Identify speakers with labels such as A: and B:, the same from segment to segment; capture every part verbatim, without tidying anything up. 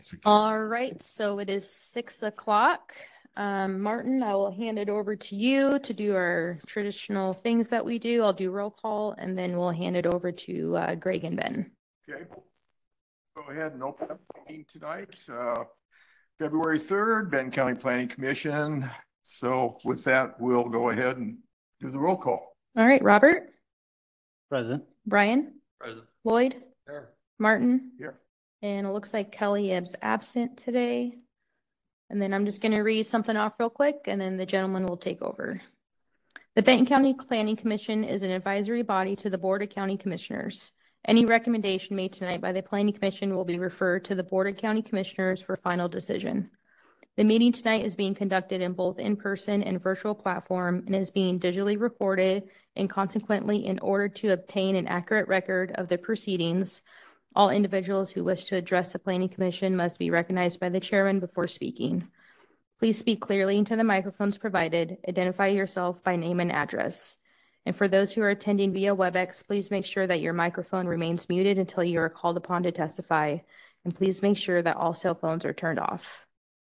A: All right, so it is six o'clock. Um, Martin, I will hand it over to you to do our traditional things that we do. I'll do roll call, and then we'll hand it over to uh, Greg and Ben.
B: Okay, go ahead and open up the meeting tonight. Uh, February third, Benton County Planning Commission. So with that, we'll go ahead and do the roll call.
A: All right, Robert.
C: Present.
A: Brian.
C: Present.
A: Lloyd.
B: Here.
A: Martin.
B: Here.
A: And it looks like Kelly is absent today. And then I'm just going to read something off real quick, and then the gentleman will take over. The Benton County Planning Commission is an advisory body to the Board of County Commissioners. Any recommendation made tonight by the Planning Commission will be referred to the Board of County Commissioners for final decision. The meeting tonight is being conducted in both in-person and virtual platform and is being digitally recorded, and consequently, in order to obtain an accurate record of the proceedings, all individuals who wish to address the Planning Commission must be recognized by the chairman before speaking. Please speak clearly into the microphones provided. Identify yourself by name and address. And for those who are attending via WebEx, please make sure that your microphone remains muted until you are called upon to testify. And please make sure that all cell phones are turned off.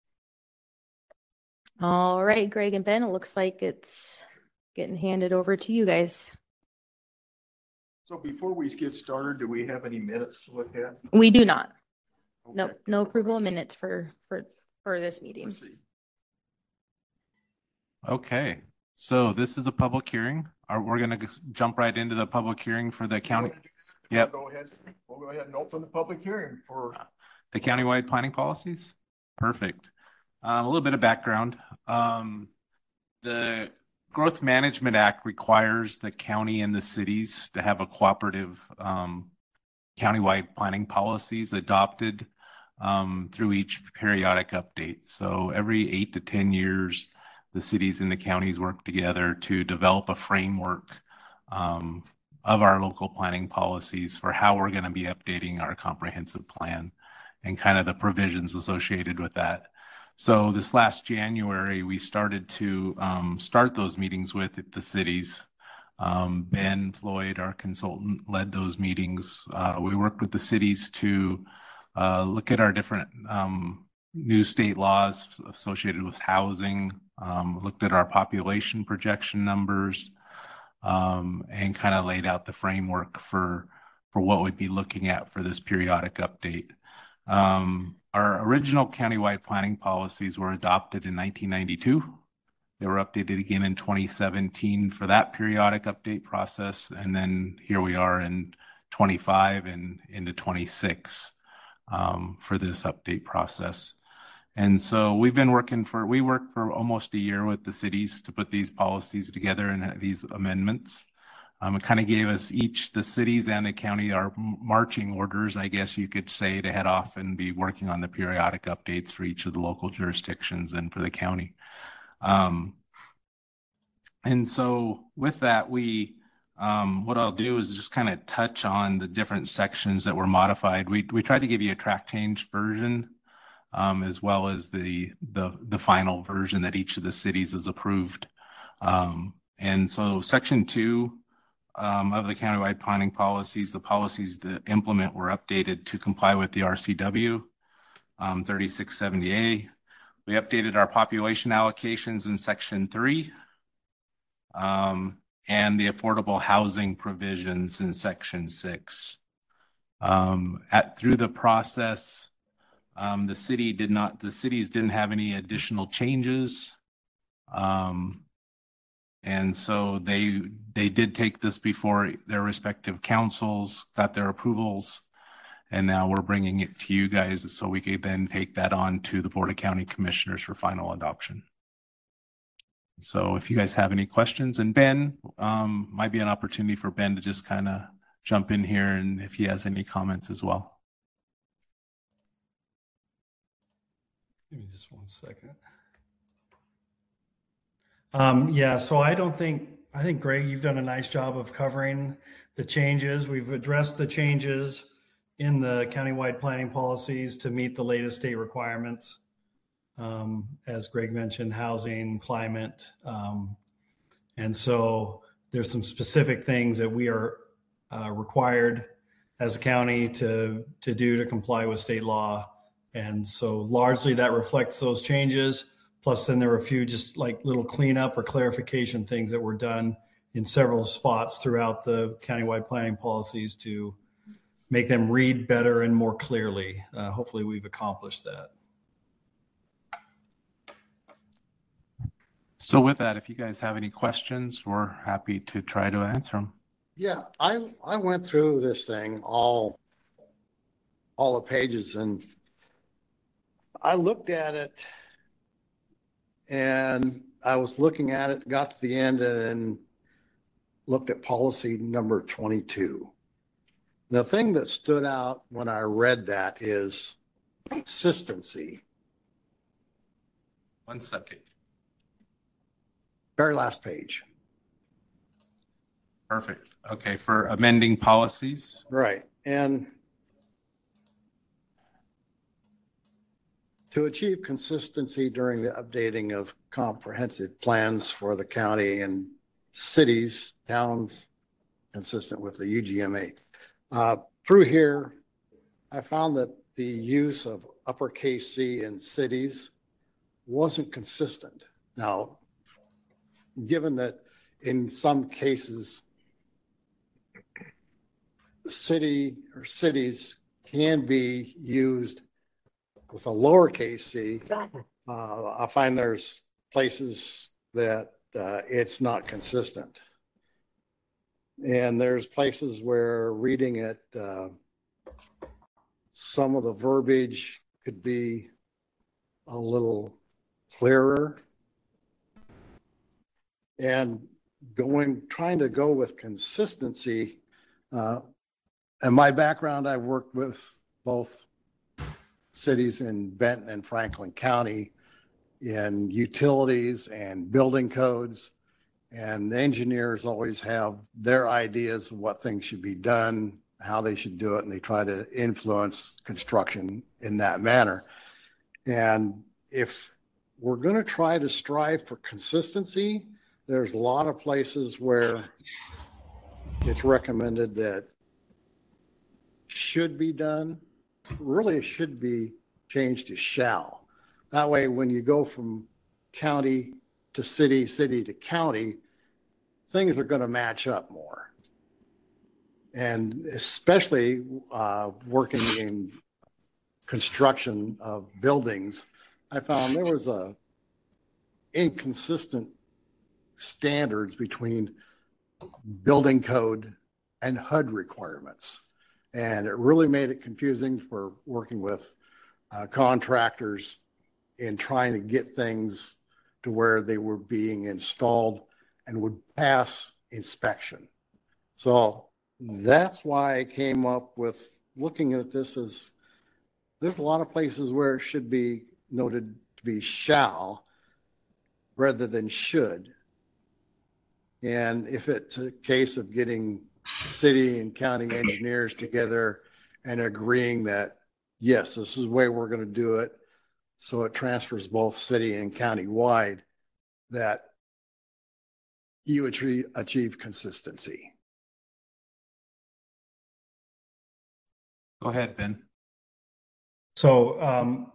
A: All right, Greg and Ben, it looks like it's getting handed over to you guys.
B: So before we get started, do we have any minutes to look at?
A: We do not.
B: Okay.
A: No, no approval of minutes for, for, for this meeting.
D: Okay, so this is a public hearing. Are we're going to jump right into the public hearing for the county? Yep.
B: We'll go ahead. We'll go ahead and open the public hearing for
D: the countywide planning policies. Perfect. Um, a little bit of background. Um, the Growth Management Act requires the county and the cities to have a cooperative um, countywide planning policies adopted um, through each periodic update. So every eight to ten years, the cities and the counties work together to develop a framework um, of our local planning policies for how we're going to be updating our comprehensive plan and kind of the provisions associated with that. So this last January, we started to um, start those meetings with the cities. Um, Ben Floyd, our consultant, led those meetings. Uh, we worked with the cities to uh, look at our different um, new state laws associated with housing, um, looked at our population projection numbers, um, and kind of laid out the framework for, for what we'd be looking at for this periodic update. Um, Our original countywide planning policies were adopted in nineteen ninety-two. They were updated again in twenty seventeen for that periodic update process. And then here we are in twenty-five and into twenty-six um, for this update process. And so we've been working for, we worked for almost a year with the cities to put these policies together and these amendments. Um, it kind of gave us each, the cities and the county, our marching orders, I guess you could say, to head off and be working on the periodic updates for each of the local jurisdictions and for the county. Um, and so with that, we, um, what I'll do is just kind of touch on the different sections that were modified. We, we tried to give you a track change version, um, as well as the, the, the final version that each of the cities has approved. Um, and so section two, Um, of the countywide planning policies, the policies to implement were updated to comply with the R C W um, thirty-six seventy A. We updated our population allocations in section three um, and the affordable housing provisions in section six. Um, at through the process, um, the city did not, the cities didn't have any additional changes. Um, And so they they did take this before their respective councils, got their approvals, and now we're bringing it to you guys so we could then take that on to the Board of County Commissioners for final adoption. So if you guys have any questions, and Ben, um, might be an opportunity for Ben to just kind of jump in here and if he has any comments as well.
C: Give me just one second. Um, yeah, so I don't think, I think, Greg, you've done a nice job of covering the changes. We've addressed the changes in the countywide planning policies to meet the latest state requirements. Um, as Greg mentioned, housing, climate. Um, and so there's some specific things that we are uh, required as a county to, to do to comply with state law And so largely that reflects those changes. Plus then there were a few just like little cleanup or clarification things that were done in several spots throughout the countywide planning policies to make them read better and more clearly. Uh, hopefully we've accomplished that.
D: So with that, if you guys have any questions, we're happy to try to answer them.
E: Yeah, I I went through this thing all all the pages, and I looked at it and I was looking at it, got to the end and looked at policy number twenty-two. The thing that stood out when I read that is consistency.
D: One second.
E: Very last page.
D: Perfect. Okay, for amending policies.
E: Right. And to achieve consistency during the updating of comprehensive plans for the county and cities, towns, consistent with the U G M A. Uh, through here, I found that the use of uppercase C in cities wasn't consistent. Now, given that in some cases, the city or cities can be used with a lowercase c, uh, I find there's places that uh, it's not consistent. And there's places where reading it, uh, some of the verbiage could be a little clearer. And going, trying to go with consistency. Uh, in my background, I've worked with both cities in Benton and Franklin County in utilities and building codes. And the engineers always have their ideas of what things should be done, how they should do it, and they try to influence construction in that manner. And if we're going to try to strive for consistency, there's a lot of places where it's recommended that should be done. Really, it should be changed to shall. That way, when you go from county to city, city to county, things are going to match up more. And especially uh, working in construction of buildings, I found there was a inconsistent standards between building code and H U D requirements. And it really made it confusing for working with uh, contractors in trying to get things to where they were being installed and would pass inspection. So that's why I came up with looking at this as there's a lot of places where it should be noted to be shall rather than should. And if it's a case of getting city and county engineers together and agreeing that, yes, this is the way we're going to do it, so it transfers both city and county wide, that you achieve, achieve consistency.
D: Go ahead, Ben.
C: So, um,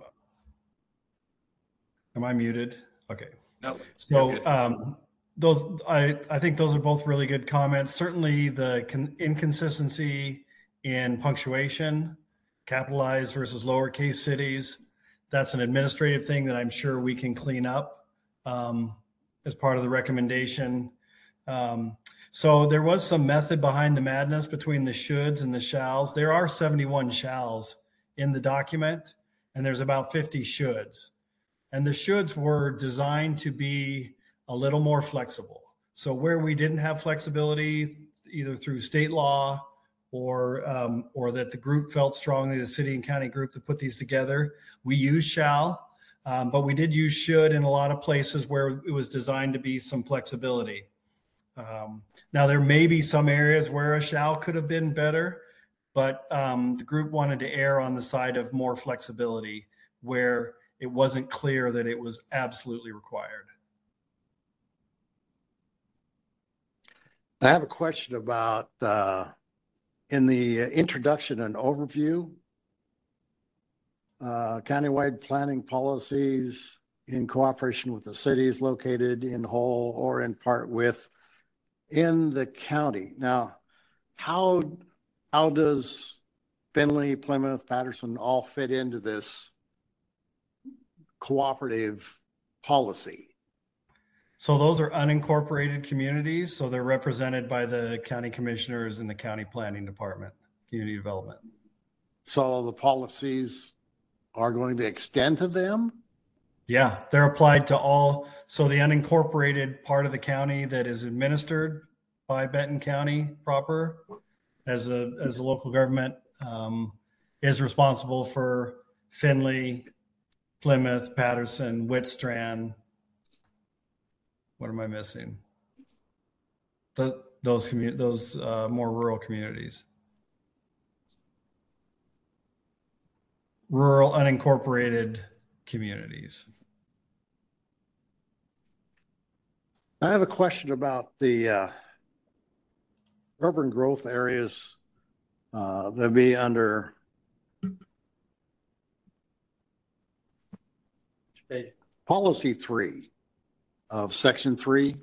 C: am I muted? Okay.
D: No.
C: So, um, those, I, I think those are both really good comments. Certainly the con- inconsistency in punctuation, capitalized versus lowercase cities, that's an administrative thing that I'm sure we can clean up um, as part of the recommendation. Um, so there was some method behind the madness between the shoulds and the shalls. There are seventy-one shalls in the document, and there's about fifty shoulds. And the shoulds were designed to be a little more flexible. So where we didn't have flexibility, either through state law or um, or that the group felt strongly, the city and county group that put these together, we used shall, um, but we did use should in a lot of places where it was designed to be some flexibility. Um, now there may be some areas where a shall could have been better, but um, the group wanted to err on the side of more flexibility where it wasn't clear that it was absolutely required.
E: I have a question about uh, in the introduction and overview, uh, countywide planning policies in cooperation with the cities located in whole or in part with in the county. Now, how, how does Findlay, Plymouth, Patterson all fit into this cooperative policy?
C: So those are unincorporated communities. So they're represented by the county commissioners in the county planning department, community development.
E: So the policies are going to extend to them?
C: Yeah, they're applied to all. So the unincorporated part of the county that is administered by Benton County proper as a, as a local government um, is responsible for Findlay, Plymouth, Patterson, Whitstrand. What am I missing? The, those commu- those uh, more rural communities. Rural unincorporated communities.
E: I have a question about the uh, urban growth areas uh, that be under policy three of section three.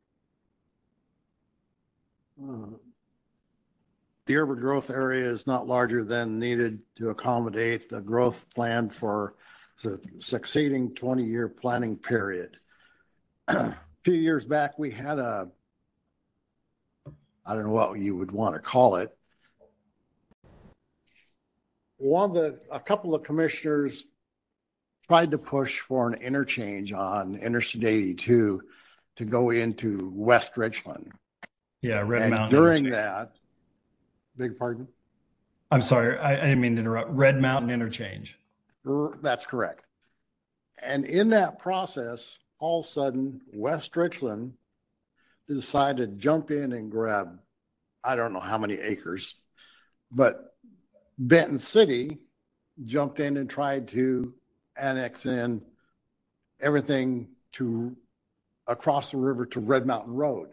E: Uh, the urban growth area is not larger than needed to accommodate the growth plan for the succeeding twenty-year planning period. A few years back, we had a, I don't know what you would want to call it. One of the, a couple of commissioners tried to push for an interchange on Interstate eighty-two to go into West Richland.
C: Yeah, Red
E: And
C: Mountain.
E: during
C: Interchange.
E: that, big pardon?
C: I'm sorry, I, I didn't mean to interrupt. Red Mountain Interchange.
E: R- That's correct. And in that process, all of a sudden, West Richland decided to jump in and grab, I don't know how many acres, but Benton City jumped in and tried to annex in everything to across the river to Red Mountain Road.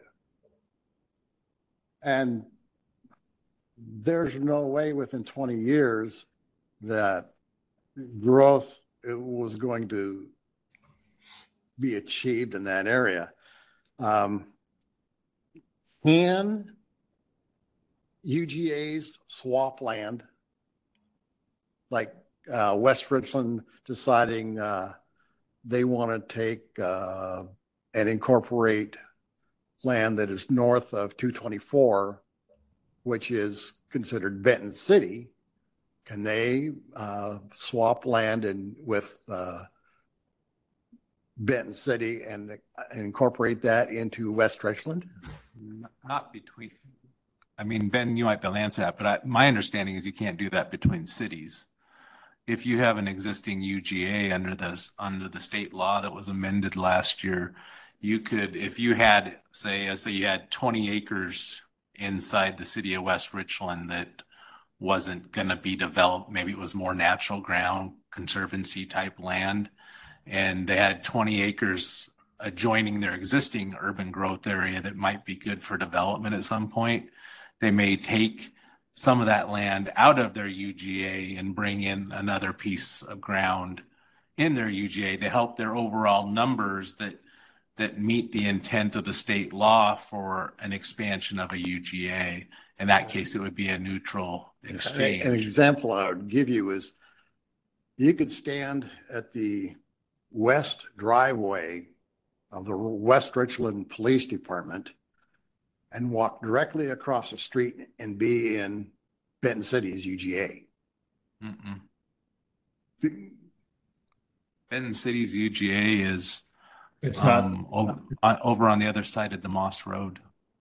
E: And there's no way within twenty years that growth was going to be achieved in that area. Um, can U G As swap land? Like uh, West Richland deciding uh, they want to take uh, and incorporate land that is north of two twenty-four, which is considered Benton City. Can they uh, swap land and with uh, Benton City and, and incorporate that into West Richland?
D: Not between, I mean, Ben, you might be able to answer that, but I, my understanding is you can't do that between cities. If you have an existing U G A under the, under the state law that was amended last year, you could, if you had, say, say you had twenty acres inside the city of West Richland that wasn't going to be developed, maybe it was more natural ground, conservancy type land, and they had twenty acres adjoining their existing urban growth area that might be good for development at some point, they may take some of that land out of their U G A and bring in another piece of ground in their U G A to help their overall numbers that that meet the intent of the state law for an expansion of a U G A. In that case, it would be a neutral exchange.
E: An example I would give you is you could stand at the west driveway of the West Richland Police Department and walk directly across the street and be in Benton City's U G A.
D: Mm-mm. Benton City's U G A is
C: It's
D: um,
C: not
D: over, uh, over on the other side of DeMoss Road.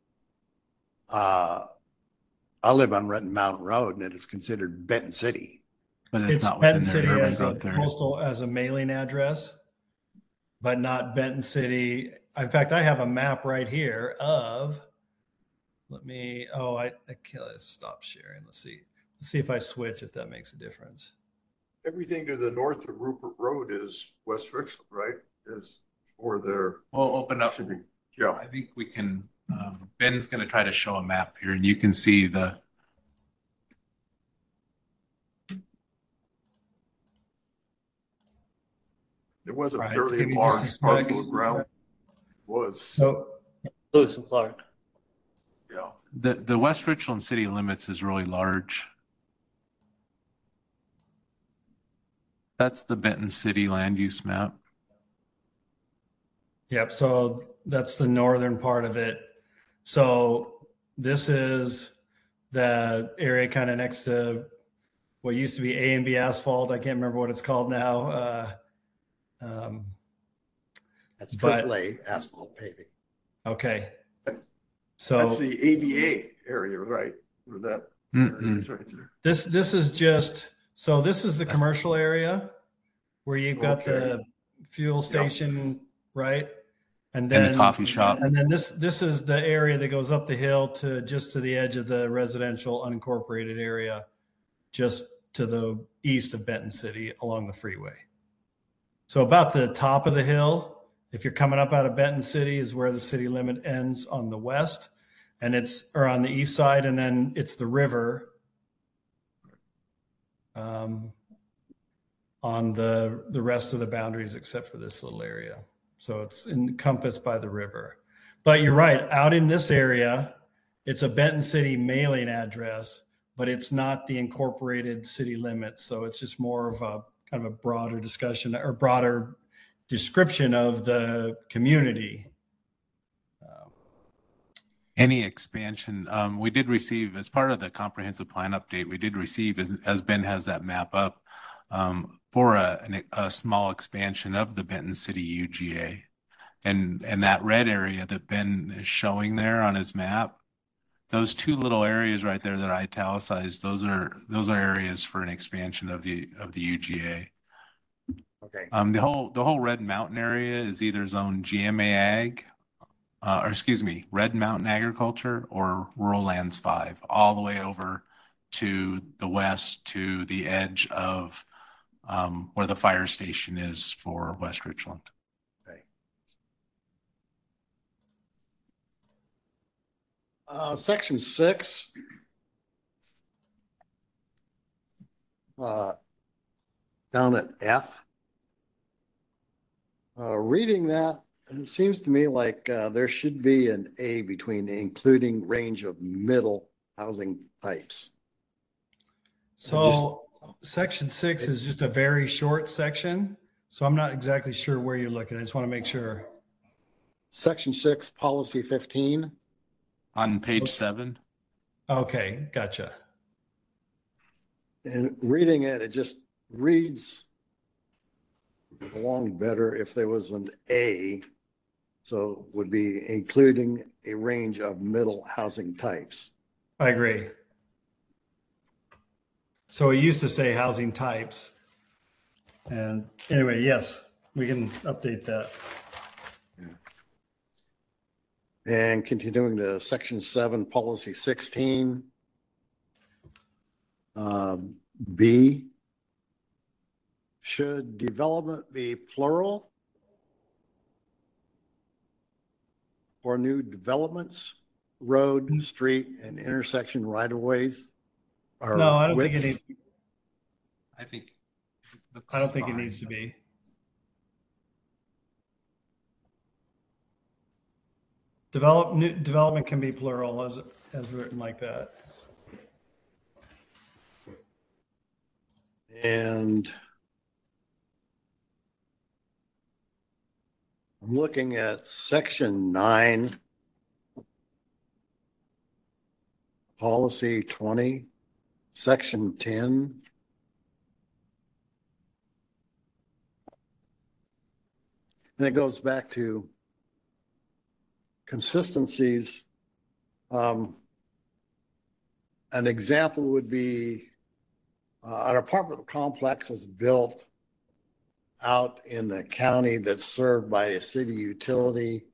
E: Uh, I live on Red Mountain Road and it is considered Benton City.
D: But it's,
C: it's
D: not
C: Benton
D: within
C: City
D: their urban
C: as a
D: growth area.
C: postal as a mailing address, but not Benton City. In fact, I have a map right here of. Let me. Oh, I, I can't stop sharing. Let's see. Let's see if I switch. If that makes a difference.
B: Everything to the north of Rupert Road is West Richland, right? Is or there
D: We'll open up.
B: should be. Yeah.
D: I think we can. Um, Ben's going to try to show a map here, and you can see the.
B: It was a
C: Right,
B: fairly
C: give you just a
B: large
C: sec.
B: parcel of ground. Was,
C: So,
F: Lewis and Clark.
B: yeah.
D: The, the West Richland city limits is really large. That's the Benton City land use map.
C: yep, so that's the northern part of it. So this is the area kind of next to what used to be A and B asphalt. I can't remember what it's called now. Uh, um,
E: That's
C: But-
E: triple A asphalt paving.
C: okay.
B: That's
C: So
B: the A D A area, right? Or that area
D: Mm-mm.
B: is right there.
C: this, this is just, so this is the commercial area where you've got
B: Okay.
C: the fuel station, right? And
D: And
C: then
D: the coffee shop.
C: And then this, this is the area that goes up the hill to just to the edge of the residential unincorporated area, just to the east of Benton City along the freeway. So about the top of the hill, if you're coming up out of Benton City, is where the city limit ends on the west, and it's, or on the east side, and then it's the river um, on the, the rest of the boundaries except for this little area. So it's encompassed by the river. But you're right, out in this area, it's a Benton City mailing address, but it's not the incorporated city limits. So it's just more of a kind of a broader discussion or broader description of the community.
D: Any expansion, um, we did receive as part of the comprehensive plan update, we did receive, as, as Ben has that map up, um, for a, an, a small expansion of the Benton City U G A. And, and that red area that Ben is showing there on his map, those two little areas right there that I italicized, those are, those are areas for an expansion of the, of the U G A.
E: Okay.
D: Um, the whole, the whole Red Mountain area is either zone G M A Ag, uh, or excuse me, Red Mountain Agriculture or Rural Lands five, all the way over to the west to the edge of, um, where the fire station is for West Richland.
E: Okay. Uh, section six. Uh, down at F. Uh, reading that, it seems to me like uh, there should be an A between the including range of middle housing types.
C: So section six is just a very short section. So I'm not exactly sure where you're looking. I just want to make sure.
E: Section six, policy fifteen.
D: On page seven,
C: Okay, gotcha.
E: And reading it, it just reads along better if there was an A. So it would be including a range of middle housing types.
C: I agree. So it used to say housing types. And anyway, yes, we can update that.
E: And continuing to section seven, policy sixteen. Um, B, should development be plural for new developments, road, street, and intersection right of ways? or
C: No, I don't think it
E: widths?
C: needs,
D: I think.
C: I don't think it needs to be. Develop, new, development can be plural as, as written like that.
E: And I'm looking at section nine, policy twenty, section ten. And it goes back to consistencies. Um, an example would be uh, an apartment complex is built out in the county that's served by a city utility.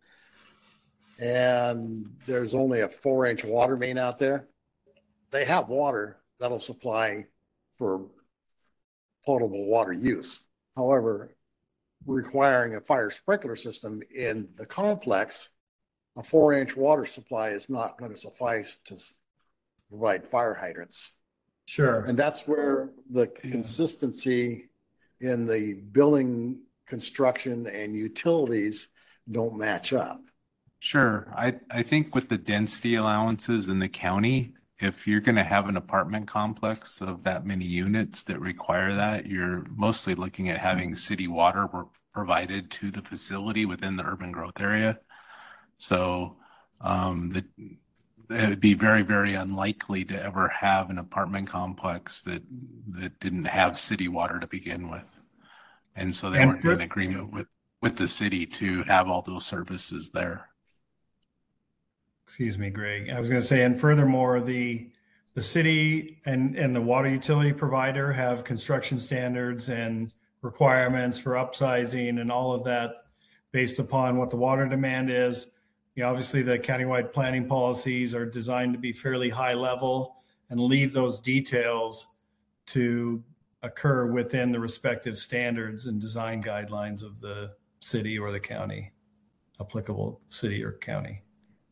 E: And there's only a four inch water main out there. They have water that'll supply for potable water use. However, requiring a fire sprinkler system in the complex, a four inch water supply is not going to suffice to provide fire hydrants.
C: Sure.
E: And that's where the
D: Yeah.
E: consistency in the building construction and utilities don't match up.
D: Sure. I, I think with the density allowances in the county, if you're going to have an apartment complex of that many units that require that, you're mostly looking at having city water provided to the facility within the urban growth area. So um, the, it would be very, very unlikely to ever have an apartment complex that, that didn't have city water to begin with. And so they
C: And
D: weren't
C: for-
D: in agreement with, with the city to have all those services there.
C: Excuse me, Greg. I was going to say, and furthermore, the the city and and the water utility provider have construction standards and requirements for upsizing and all of that based upon what the water demand is. You know, obviously, the countywide planning policies are designed to be fairly high level and leave those details to occur within the respective standards and design guidelines of the city or the county, applicable city or county.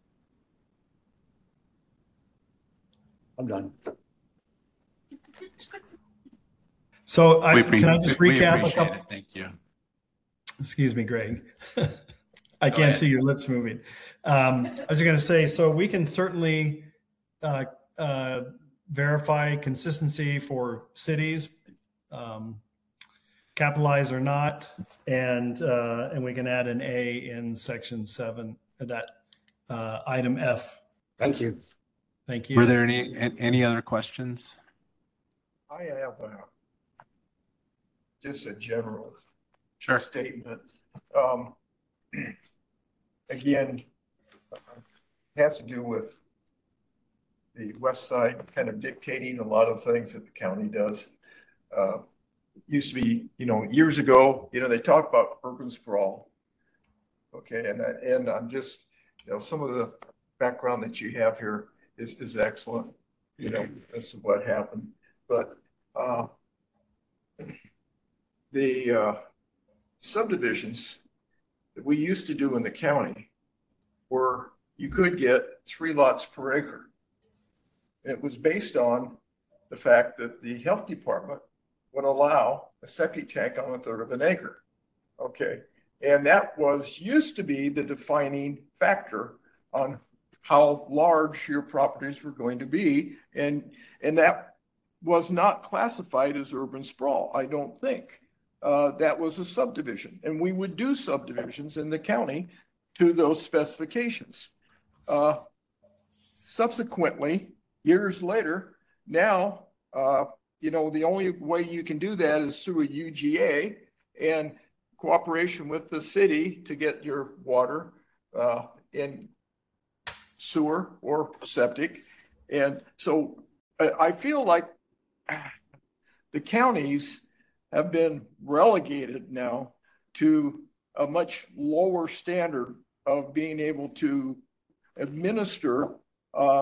E: I'm done.
C: So I,
D: We appre-
C: can I just
D: we
C: recap a
D: appreciate
C: couple?
D: it. Thank you.
C: Excuse me, Greg. I
D: Go
C: can't
D: ahead.
C: see your lips moving. Um, I was going to say, so we can certainly uh, uh, verify consistency for cities, um, capitalize or not, and uh, and we can add an A in section seven, that uh, item F.
E: Thank you.
C: Thank you.
D: Were there any, a- any other questions?
B: I have uh, just a general
D: Sure.
B: statement. Um, again, has to do with the west side kind of dictating a lot of things that the county does. Uh, used to be, you know, years ago, you know, they talk about urban sprawl. Okay, and I, and I'm just, you know, some of the background that you have here is is excellent, you know, as to what happened. But uh, the uh, subdivisions that we used to do in the county were you could get three lots per acre. And it was based on the fact that the health department would allow a septic tank on a third of an acre. Okay. And that was used to be the defining factor on how large your properties were going to be. And, and that was not classified as urban sprawl, I don't think. Uh, that was a subdivision. And we would do subdivisions in the county to those specifications. Uh, subsequently, years later, now, uh, you know, the only way you can do that is through a U G A and cooperation with the city to get your water uh, in sewer or septic. And so I, I feel like the counties have been relegated now to a much lower standard of being able to administer uh,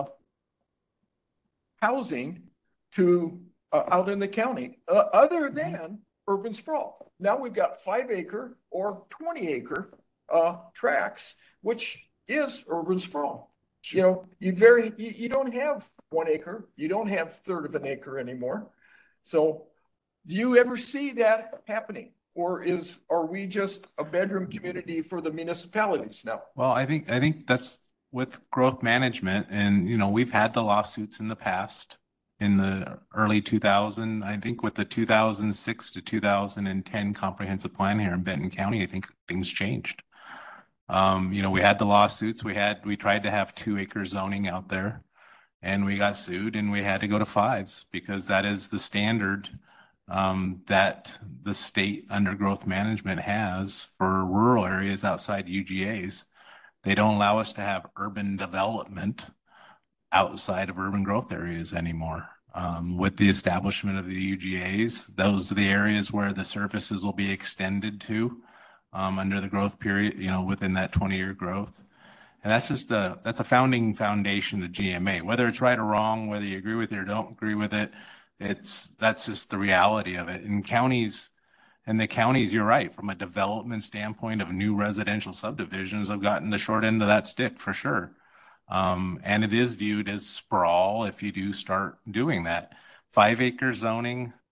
B: housing to uh, out in the county, uh, other than urban sprawl. Now we've got five acre or twenty acre uh, tracts, which is urban sprawl. You know, you very you, you don't have one acre, you don't have third of an acre anymore. So, do you ever see that happening, or is are we just a bedroom community for the municipalities now?
D: Well, I think I think that's with growth management, and you know, we've had the lawsuits in the past in the early two thousand. I think with the two thousand six to two thousand ten comprehensive plan here in Benton County, I think things changed. Um, you know, we had the lawsuits. We had we tried to have two acre zoning out there, and we got sued, and we had to go to fives because that is the standard um, that the state under growth management has for rural areas outside U G As. They don't allow us to have urban development outside of urban growth areas anymore. Um, with the establishment of the U G As, those are the areas where the services will be extended to um, under the growth period, you know, within that twenty year growth. And that's just a, that's a founding foundation of G M A, whether it's right or wrong, whether you agree with it or don't agree with it. It's, that's just the reality of it. In counties, and the counties, you're right, from a development standpoint of new residential subdivisions, have gotten the short end of that stick for sure. Um, and it is viewed as sprawl if you do start doing that. Five acre zoning,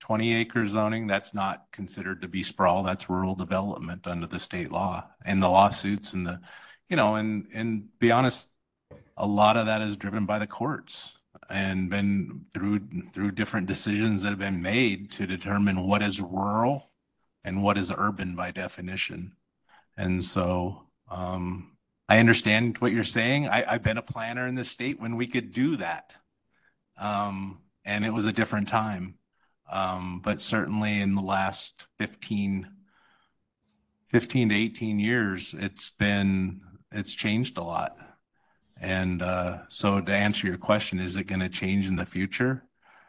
D: twenty acre zoning, that's not considered to be sprawl. That's rural development under the state law and the lawsuits and the, you know, and, and be honest, a lot of that is driven by the courts and been through, through different decisions that have been made to determine what is rural and what is urban by definition. And so, um, I understand what you're saying. I, I've been a planner in the state when we could do that. Um, and it was a different time. Um, but certainly in the last fifteen, fifteen to eighteen years, it's been, it's changed a lot. And, uh, so to answer your question, is it going to change in the future?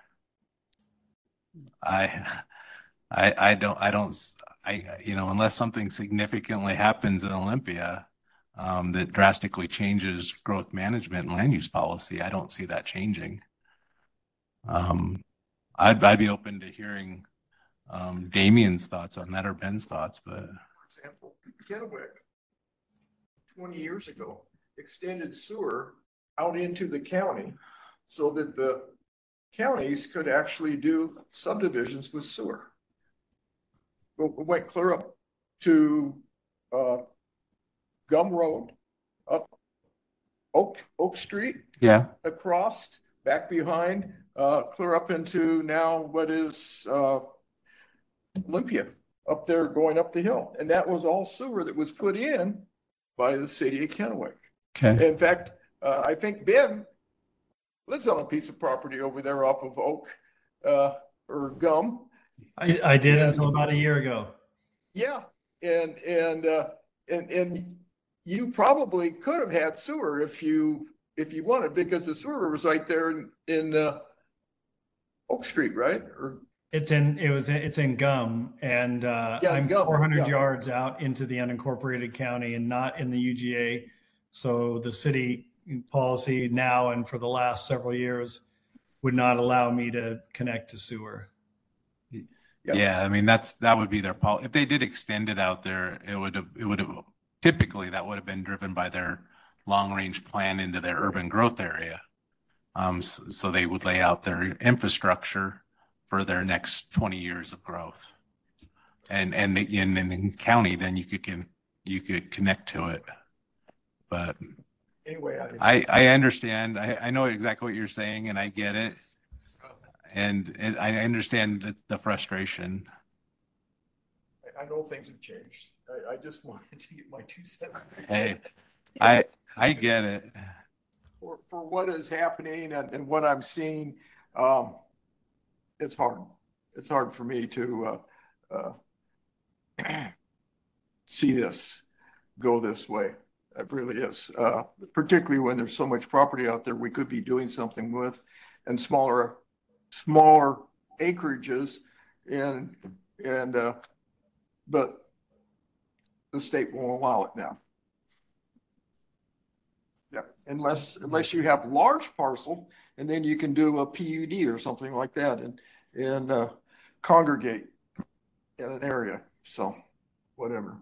D: I, I, I don't, I don't, I, you know, unless something significantly happens in Olympia, um, that drastically changes growth management and land use policy, I don't see that changing. Um, I'd, I'd be open to hearing um, Damien's thoughts on that or Ben's thoughts, but.
B: For example, Kennewick, twenty years ago, extended sewer out into the county so that the counties could actually do subdivisions with sewer. We went clear up to uh, Gum Road, up Oak, Oak Street,
D: Yeah.
B: across, back behind, uh, clear up into now what is uh, Olympia, up there going up the hill. And that was all sewer that was put in by the city of Kennewick.
D: Okay.
B: In fact, uh, I think Ben lives on a piece of property over there off of Oak uh, or Gum.
C: I, I did
B: Yeah.
C: until about a year ago.
B: Yeah, and and uh, and and you probably could have had sewer if you if you wanted, because the sewer was right there in, in uh, Oak Street, right? Or
C: It's in, it was, it's in Gum, and uh,
B: Yeah,
C: I'm
B: Gum,
C: four hundred
B: yeah.
C: yards out into the unincorporated county and not in the U G A. So the city policy now and for the last several years would not allow me to connect to sewer.
B: Yeah.
D: Yeah, I mean, that's, that would be their policy. If they did extend it out there, it would have, it would have, typically that would have been driven by their long range plan into their urban growth area. Um, so, so they would lay out their infrastructure for their next twenty years of growth. And, and the, in, in county, then you could, can, you could connect to it. But
B: anyway, I,
D: I, I understand. I, I know exactly what you're saying and I get it. And, and I understand the, the frustration.
B: I know things have changed. I, I just wanted to get my two cents.
D: Hey, I, I get it.
B: For, for what is happening and, and what I'm seeing, um, it's hard. It's hard for me to uh, uh, see this go this way. It really is, uh, particularly when there's so much property out there we could be doing something with, and smaller, smaller acreages, and and uh, but the state won't allow it now. Yeah, unless unless you have large parcel, and then you can do a P U D or something like that, and and uh, congregate in an area. So, whatever.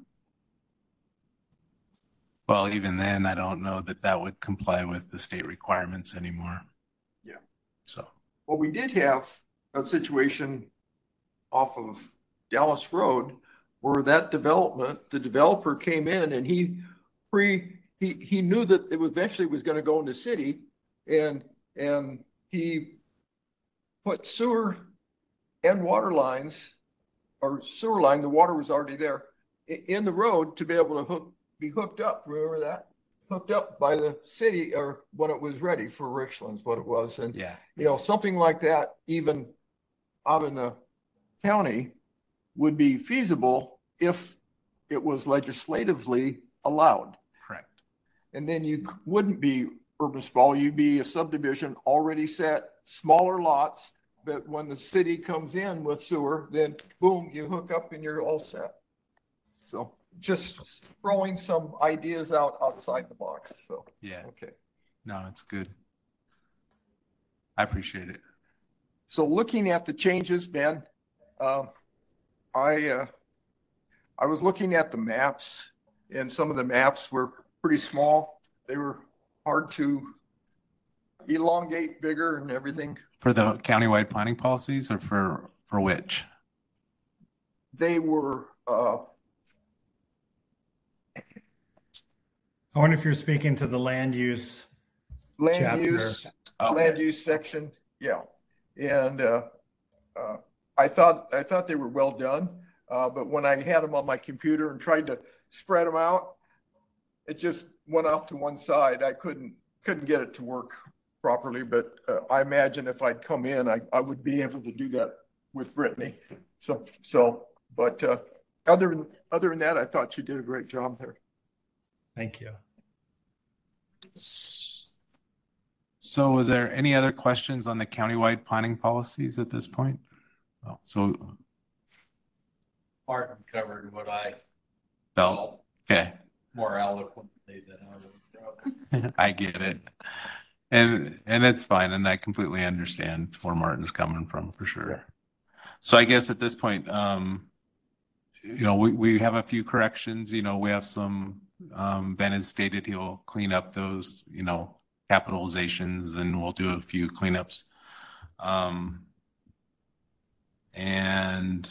D: Well, even then, I don't know that that would comply with the state requirements anymore.
B: Yeah.
D: So,
B: Well, we did have a situation off of Dallas Road where that development, the developer came in and he pre he he knew that it eventually was going to go in the city, and and he put sewer and water lines, or sewer line, the water was already there, i- in the road to be able to hook be hooked up. Remember that? Hooked up by the city, or when it was ready for Richlands, what it was. And
D: yeah.
B: you know, something like that, even out in the county, would be feasible if it was legislatively allowed.
D: Correct.
B: And then you c- wouldn't be urban sprawl, you'd be a subdivision already set, smaller lots, but when the city comes in with sewer, then boom, you hook up and you're all set. So just throwing some ideas out outside the box, so,
D: Yeah.
B: okay.
D: No, it's good. I appreciate it.
B: So looking at the changes, Ben, um, I, uh, I was looking at the maps, and some of the maps were pretty small. They were hard to elongate bigger and everything.
D: For the countywide planning policies or for For which?
B: They were, uh,
C: I wonder if you're speaking to the land use.
B: land
C: Chapter.
B: use,
D: Okay.
B: land use section, yeah. And, uh, uh, I thought, I thought they were well done. Uh, but when I had them on my computer and tried to spread them out, it just went off to one side. I couldn't, couldn't get it to work properly, but, uh, I imagine if I'd come in, I, I would be able to do that with Brittany. So, so, but, uh, other than, other than that, I thought you did a great job there.
C: Thank you.
D: So is there any other questions on the countywide planning policies at this point? Oh, so
F: Martin covered what I
D: felt,
F: felt
D: okay.
F: more eloquently than I would.
D: I get it. And and it's fine, and I completely understand where Martin's coming from for sure.
B: Yeah.
D: So I guess at this point, um, you know, we, we have a few corrections. You know, we have some, um, Ben has stated he'll clean up those, you know, capitalizations, and we'll do a few cleanups. Um, and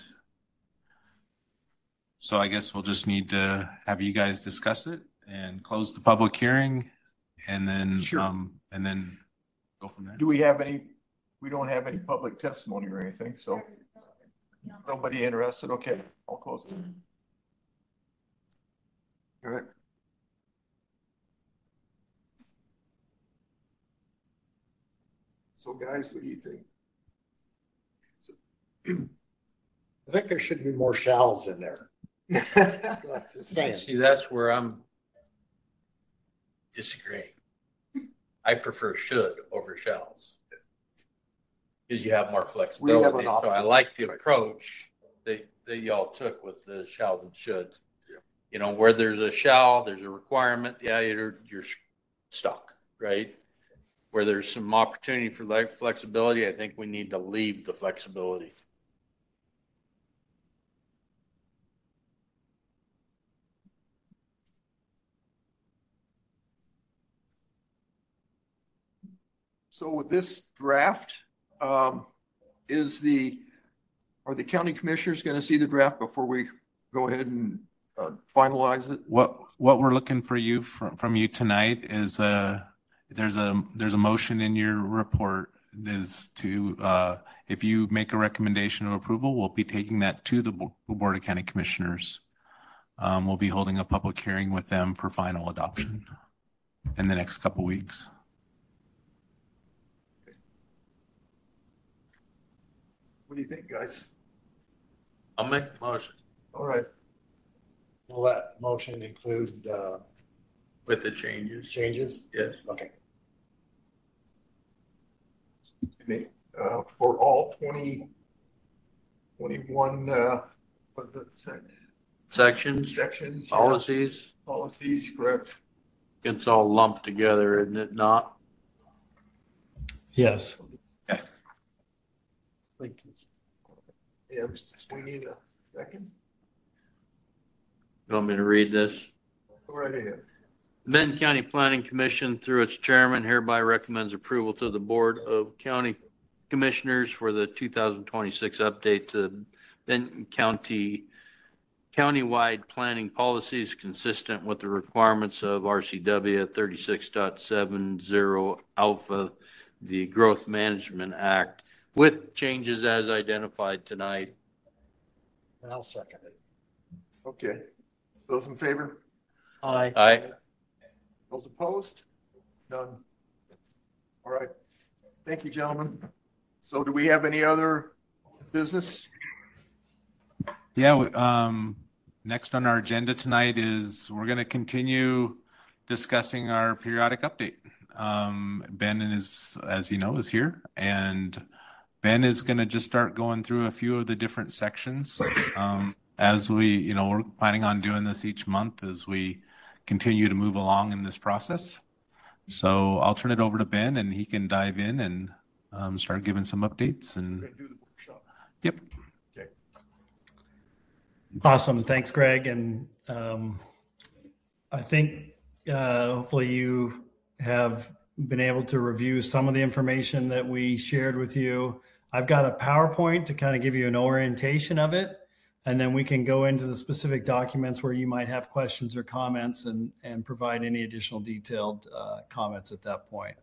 D: so I guess we'll just need to have you guys discuss it and close the public hearing, and then,
B: Sure.
D: um, and then go from there.
B: Do we have any, we don't have any public testimony or anything, so nobody interested? Okay, I'll close it. All right. So guys, what do you think?
E: I think there should be more shalls in there. That's just saying.
F: See, that's where I'm disagreeing. I prefer should over shalls. Because you have more flexibility. So I
B: option.
F: like the approach that, that y'all took with the shalls and shoulds. You know, where there's a shall, there's a requirement, yeah, you're, you're stuck, right? Where there's some opportunity for like flexibility, I think we need to leave the flexibility.
B: So with this draft, um, is the, are the county commissioners going to see the draft before we go ahead and uh, finalize it?
D: What what we're looking for you from from you tonight is a there's a there's a motion in your report is to uh, if you make a recommendation of approval, we'll be taking that to the Bo- Board of County Commissioners. Um, we'll be holding a public hearing with them for final adoption in the next couple weeks.
B: What do you think, guys?
F: I'll make the motion
B: All right.
E: Will that motion include uh,
F: with the changes.
E: changes?
F: Yes.
E: Okay.
B: Uh, for all twenty, twenty-one, uh, what is it,
F: Sections,
B: sections? yeah,
F: policies,
B: Policies, correct.
F: it's all lumped together, isn't it not?
C: Yes.
B: Yeah, we need a second.
F: You want me to read this?
B: Go right ahead.
F: Benton County Planning Commission, through its chairman, hereby recommends approval to the Board of County Commissioners for the two thousand twenty-six update to Benton County countywide planning policies consistent with the requirements of R C W thirty-six point seven zero alpha, the Growth Management Act, with changes as identified tonight.
E: And I'll second it.
B: Okay. Those in favor?
F: Aye. Aye.
B: Those opposed? None. All right. Thank you, gentlemen. So do we have any other business?
D: Yeah, we- um, next on our agenda tonight is we're going to continue discussing our periodic update. Um, Ben is, as you know, is here, and Ben is going to just start going through a few of the different sections. Um, as we, you know, we're planning on doing this each month as we continue to move along in this process. So I'll turn it over to Ben, and he can dive in and um, start giving some updates.
B: We're
D: And
B: going to do the workshop.
D: yep.
B: Okay.
C: Awesome. Thanks, Greg. And um, I think uh, hopefully you have been able to review some of the information that we shared with you. I've got a PowerPoint to kind of give you an orientation of it, and then we can go into the specific documents where you might have questions or comments and, and provide any additional detailed uh, comments at that point.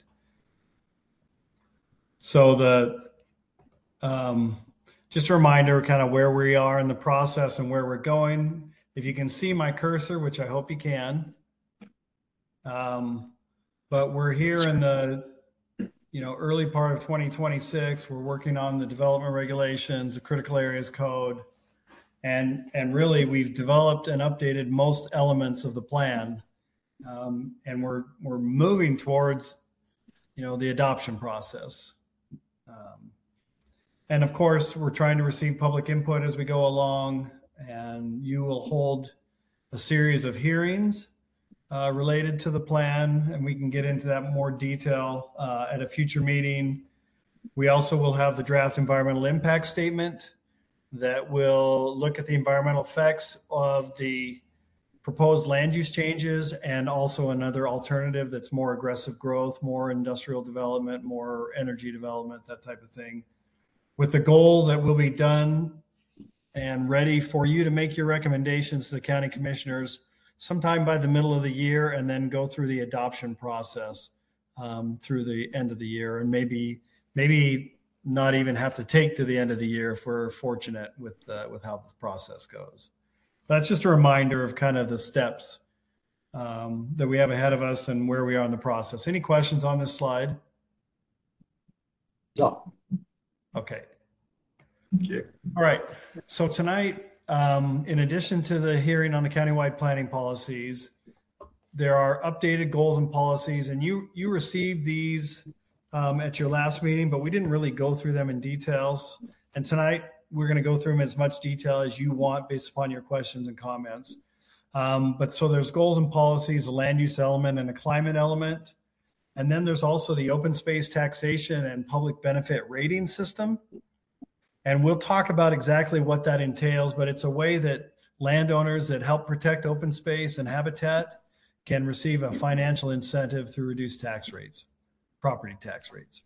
C: So the um, just a reminder kind of where we are in the process and where we're going. If you can see my cursor, which I hope you can, um, but we're here in the you know, early part of twenty twenty-six. We're working on the development regulations, the critical areas code, and and really we've developed and updated most elements of the plan, um, and we're we're moving towards, you know, the adoption process. Um, and of course, we're trying to receive public input as we go along, and you will hold a series of hearings Uh, related to the plan, and we can get into that in more detail uh, at a future meeting. We also will have the draft environmental impact statement that will look at the environmental effects of the proposed land use changes, and also another alternative that's more aggressive growth, more industrial development, more energy development, that type of thing, with the goal that we'll be done and ready for you to make your recommendations to the county commissioners sometime by the middle of the year, and then go through the adoption process um, through the end of the year, and maybe maybe not even have to take to the end of the year if we're fortunate with uh, with how this process goes. That's just a reminder of kind of the steps um, that we have ahead of us and where we are in the process. Any questions on this slide?
E: No.
C: Okay.
B: Okay.
C: All right. So tonight, Um, in addition to the hearing on the countywide planning policies, there are updated goals and policies, and you you received these um, at your last meeting, but we didn't really go through them in details. And tonight we're going to go through them in as much detail as you want based upon your questions and comments. Um, but so there's goals and policies, a land use element and a climate element. And then there's also the open space taxation and public benefit rating system. And we'll talk about exactly what that entails, but it's a way that landowners that help protect open space and habitat can receive a financial incentive through reduced tax rates, property tax rates.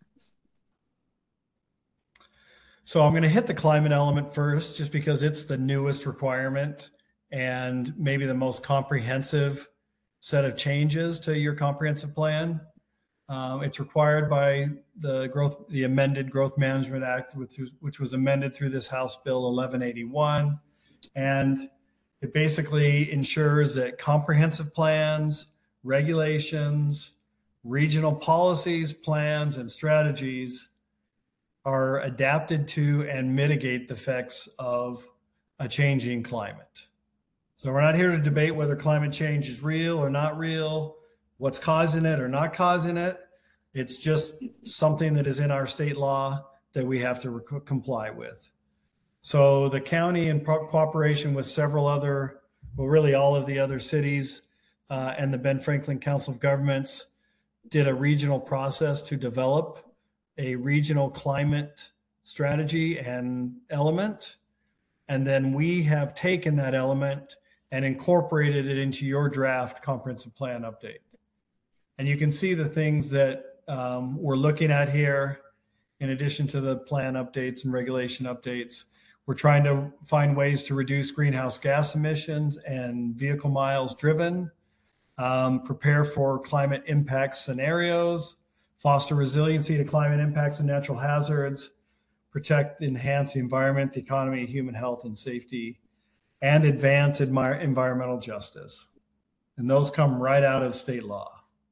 C: So I'm going to hit the climate element first, just because it's the newest requirement and maybe the most comprehensive set of changes to your comprehensive plan. Um, it's required by the growth, the amended Growth Management Act, which was, which was amended through this House Bill eleven eighty-one. And it basically ensures that comprehensive plans, regulations, regional policies, plans, and strategies are adapted to and mitigate the effects of a changing climate. So we're not here to debate whether climate change is real or not real, what's causing it or not causing it. It's just something that is in our state law that we have to rec- comply with. So the county, in pro- cooperation with several other, well, really all of the other cities uh, and the Ben Franklin Council of Governments, did a regional process to develop a regional climate strategy and element. And then we have taken that element and incorporated it into your draft comprehensive plan update. And you can see the things that um, we're looking at here, in addition to the plan updates and regulation updates. We're trying to find ways to reduce greenhouse gas emissions and vehicle miles driven, um, prepare for climate impact scenarios, foster resiliency to climate impacts and natural hazards, protect, enhance the environment, the economy, human health and safety, and advance admi- environmental justice. And those come right out of state law.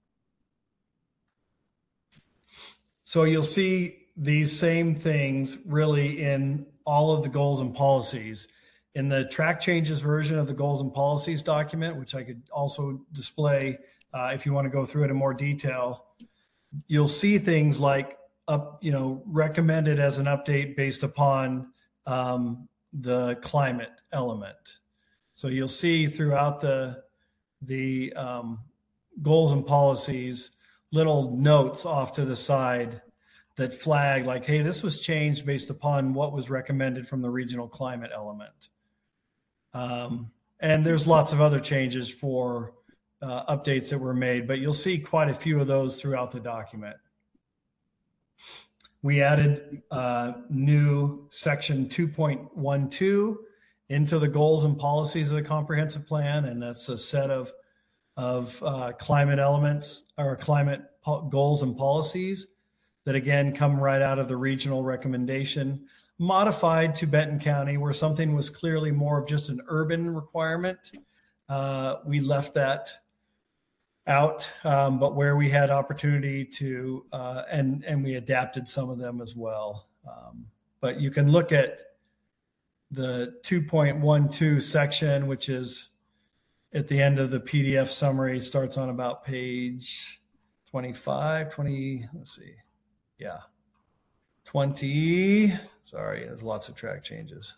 C: So you'll see these same things really in all of the goals and policies. In the track changes version of the goals and policies document, which I could also display uh, if you want to go through it in more detail, you'll see things like up, you know, recommended as an update based upon um, the climate element. So you'll see throughout the the um, goals and policies little notes off to the side that flag like, hey, this was changed based upon what was recommended from the regional climate element. Um, and there's lots of other changes for uh, updates that were made, but you'll see quite a few of those throughout the document. we added uh, new section two point one two into the goals and policies of the comprehensive plan. And that's a set of, of uh, climate elements or climate po- goals and policies that again come right out of the regional recommendation, modified to Benton County, where something was clearly more of just an urban requirement. Uh, we left that out, um, but where we had opportunity to, uh, and and we adapted some of them as well. Um, but you can look at the two point one two section, which is at the end of the P D F summary, starts on about page twenty-five, twenty, let's see. Yeah. twenty, sorry, there's lots of track changes.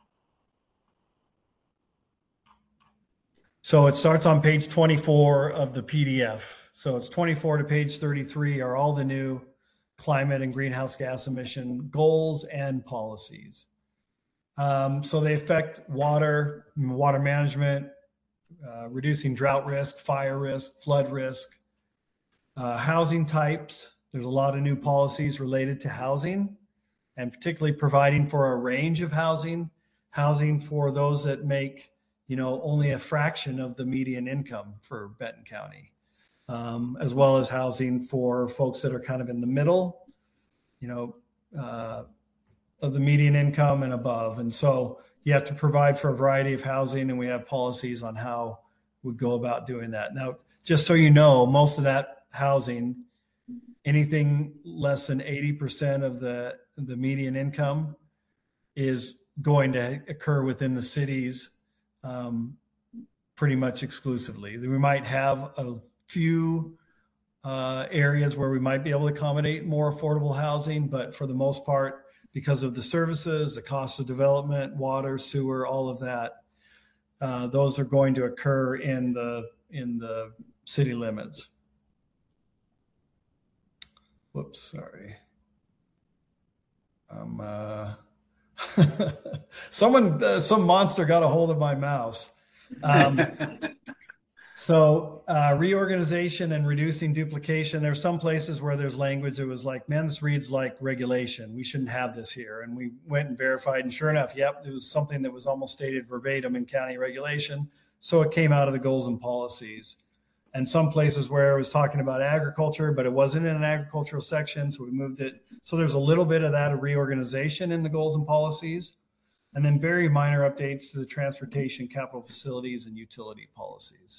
C: So it starts on page twenty-four of the P D F. So it's twenty-four to page thirty-three are all the new climate and greenhouse gas emission goals and policies. Um, so they affect water, water management, uh, reducing drought risk, fire risk, flood risk, uh, housing types. There's a lot of new policies related to housing, and particularly providing for a range of housing, housing for those that make, you know, only a fraction of the median income for Benton County, um, as well as housing for folks that are kind of in the middle, you know, uh, of the median income and above. And so you have to provide for a variety of housing, and we have policies on how we go about doing that. Now, just so you know, most of that housing, anything less than eighty percent of the, the median income is going to occur within the cities um, pretty much exclusively. We might have a few uh, areas where we might be able to accommodate more affordable housing, but for the most part, because of the services, the cost of development, water, sewer, all of that, uh, those are going to occur in the in the city limits. Whoops, sorry. Um, uh, someone, uh, some monster got a hold of my mouse. Um, so uh, reorganization and reducing duplication. There's some places where there's language that was like, man, this reads like regulation. We shouldn't have this here. And we went and verified, and sure enough, yep, it was something that was almost stated verbatim in county regulation. So it came out of the goals and policies. And some places where it was talking about agriculture, but it wasn't in an agricultural section, so we moved it. So there's a little bit of that reorganization in the goals and policies, and then very minor updates to the transportation, capital facilities, and utility policies.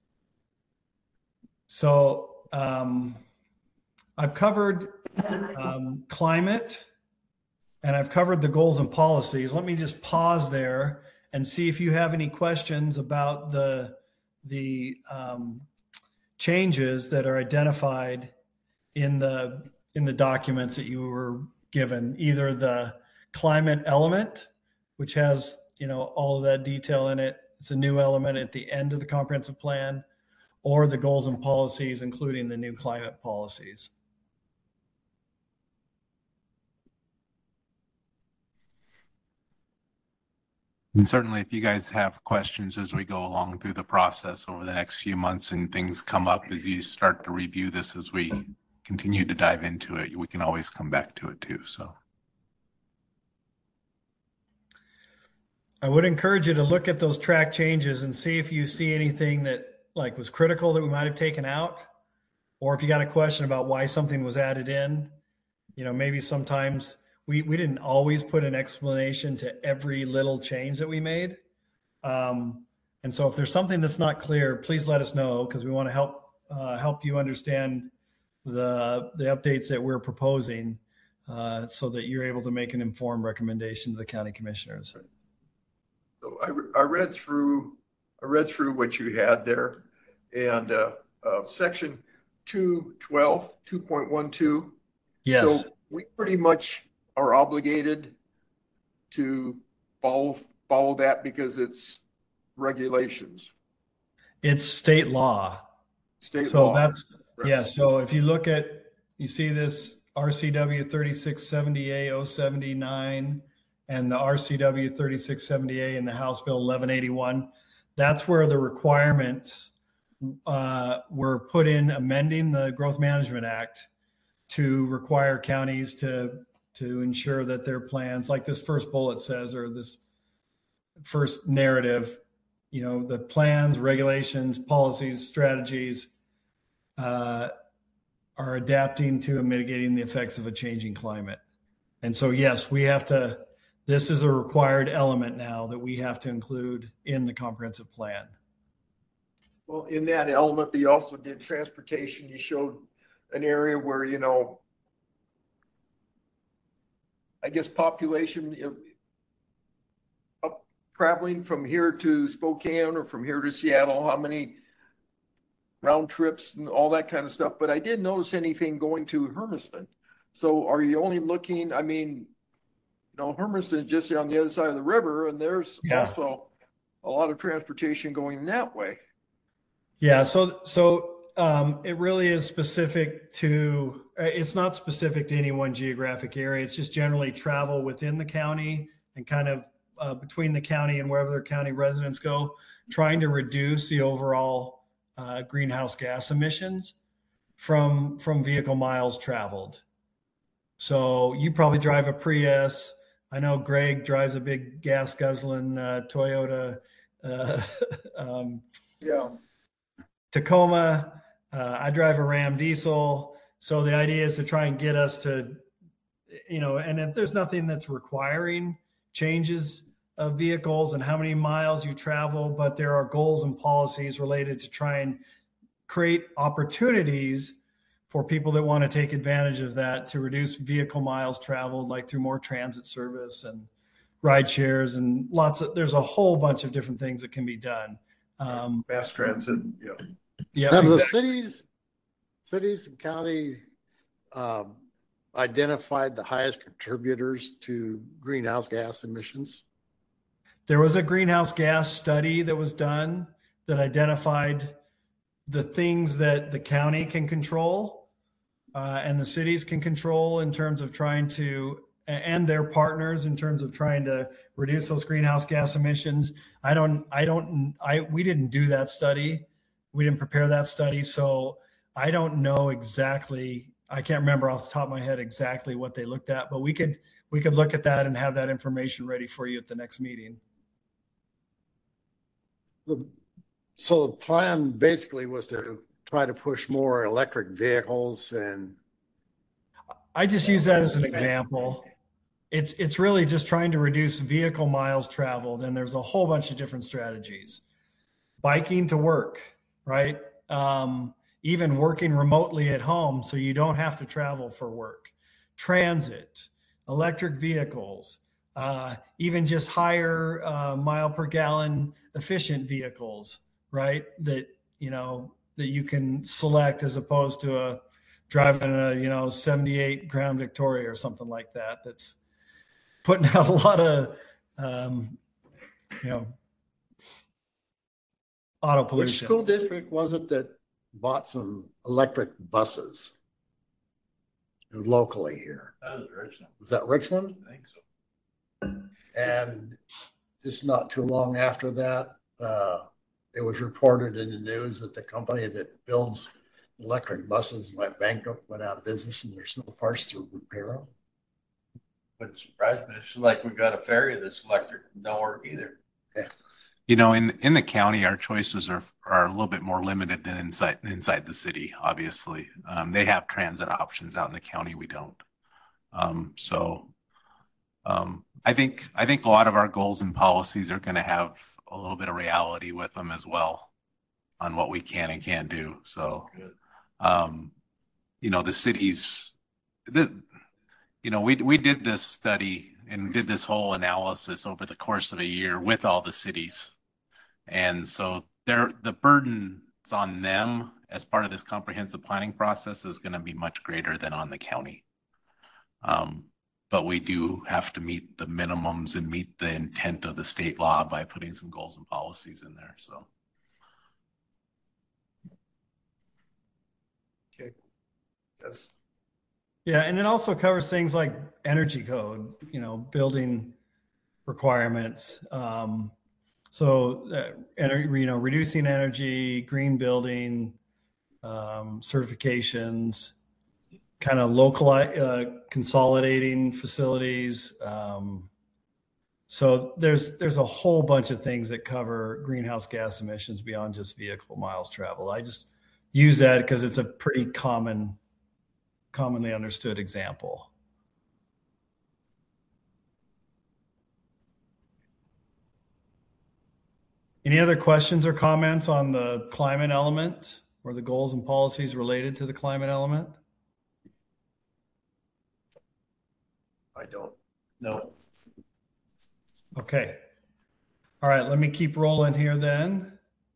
C: So um, I've covered um, climate, and I've covered the goals and policies. Let me just pause there and see if you have any questions about the the um, changes that are identified in the in the documents that you were given, either the climate element, which has, you know, all of that detail in it. It's a new element at the end of the comprehensive plan, or the goals and policies, including the new climate policies.
D: And certainly if you guys have questions as we go along through the process over the next few months and things come up as you start to review this, as we continue to dive into it, we can always come back to it too. So
C: I would encourage you to look at those track changes and see if you see anything that like was critical that we might have taken out, or if you got a question about why something was added in. You know, maybe sometimes we, we didn't always put an explanation to every little change that we made. Um, and so if there's something that's not clear, please let us know, because we want to help uh, help you understand the, the updates that we're proposing uh, so that you're able to make an informed recommendation to the county commissioners.
B: So I, I read through I read through what you had there, and uh, uh, section two twelve, two point one two.
C: Yes.
B: So we pretty much are obligated to follow follow that because it's regulations.
C: It's state law.
B: State
C: so
B: law.
C: that's
B: Right.
C: Yeah. So if you look at, you see this R C W thirty-six seventy A oh seventy-nine and the R C W thirty-six seventy A and the House Bill eleven eighty-one. That's where the requirements uh, were put in, amending the Growth Management Act to require counties to to ensure that their plans, like this first bullet says, or this first narrative, you know, the plans, regulations, policies, strategies uh, are adapting to and mitigating the effects of a changing climate. And so, yes, we have to, this is a required element now that we have to include in the comprehensive plan.
B: Well, in that element, you also did transportation. You showed an area where, you know, I guess population you know, up traveling from here to Spokane or from here to Seattle, how many round trips and all that kind of stuff. But I didn't notice anything going to Hermiston. So are you only looking, I mean, you know, Hermiston is just on the other side of the river, and there's yeah. also a lot of transportation going that way.
C: Yeah. So, so um, it really is specific to, it's not specific to any one geographic area. It's just generally travel within the county and kind of uh, between the county and wherever their county residents go, trying to reduce the overall uh, greenhouse gas emissions from, from vehicle miles traveled. So you probably drive a Prius. I know Greg drives a big gas guzzling uh, Toyota uh, um,
B: yeah.
C: Tacoma. Uh, I drive a Ram diesel. So the idea is to try and get us to, you know, and if there's nothing that's requiring changes of vehicles and how many miles you travel, but there are goals and policies related to try and create opportunities for people that want to take advantage of that to reduce vehicle miles traveled, like through more transit service and ride shares and lots of, there's a whole bunch of different things that can be done. Um,
B: Mass transit. Yeah.
C: Yeah.
E: Have
C: exactly.
E: the cities, cities and county um, identified the highest contributors to greenhouse gas emissions?
C: There was a greenhouse gas study that was done that identified the things that the county can control uh, and the cities can control in terms of trying to, and their partners in terms of trying to reduce those greenhouse gas emissions. I don't, I don't, I, we didn't do that study. We didn't prepare that study. So I don't know exactly, I can't remember off the top of my head exactly what they looked at, but we could, we could look at that and have that information ready for you at the next meeting.
E: The, so the plan basically was to try to push more electric vehicles, and
C: I just use that as an example. It's it's really just trying to reduce vehicle miles traveled, and there's a whole bunch of different strategies. Biking to work, right? Um, even working remotely at home so you don't have to travel for work. Transit, electric vehicles, uh, even just higher uh, mile per gallon efficient vehicles, right? That, you know, that you can select as opposed to a driving a, you know, seventy-eight Crown Victoria or something like that. That's putting out a lot of, um, you know, auto pollution.
E: Which school district was it that bought some electric buses locally here?
F: That was Richland.
E: Was that Richland?
F: I think so.
E: And just not too long after that, uh, it was reported in the news that the company that builds electric buses went bankrupt, went out of business, and there's no parts to repair them.
F: Wouldn't surprise me. It's like we got a ferry that's electric, don't work either.
E: Yeah.
D: You know, in in the county, our choices are are a little bit more limited than inside inside the city. Obviously, um, they have transit options out in the county. We don't. Um, so, um, I think I think a lot of our goals and policies are going to have a little bit of reality with them as well, on what we can and can't do. So, um, you know, the cities, the you know, we we did this study and did this whole analysis over the course of a year with all the cities. And so they're, the burdens on them as part of this comprehensive planning process is going to be much greater than on the county. Um, but we do have to meet the minimums and meet the intent of the state law by putting some goals and policies in there. So.
B: Okay. That's.
C: Yeah. And it also covers things like energy code, you know, building requirements. Um, So, uh, you know, reducing energy, green building, um, certifications, kind of local, uh, consolidating facilities. Um, so there's there's a whole bunch of things that cover greenhouse gas emissions beyond just vehicle miles traveled. I just use that because it's a pretty common, commonly understood example. Any other questions or comments on the climate element or the goals and policies related to the climate element?
B: I don't know.
C: Okay. All right, let me keep rolling here then.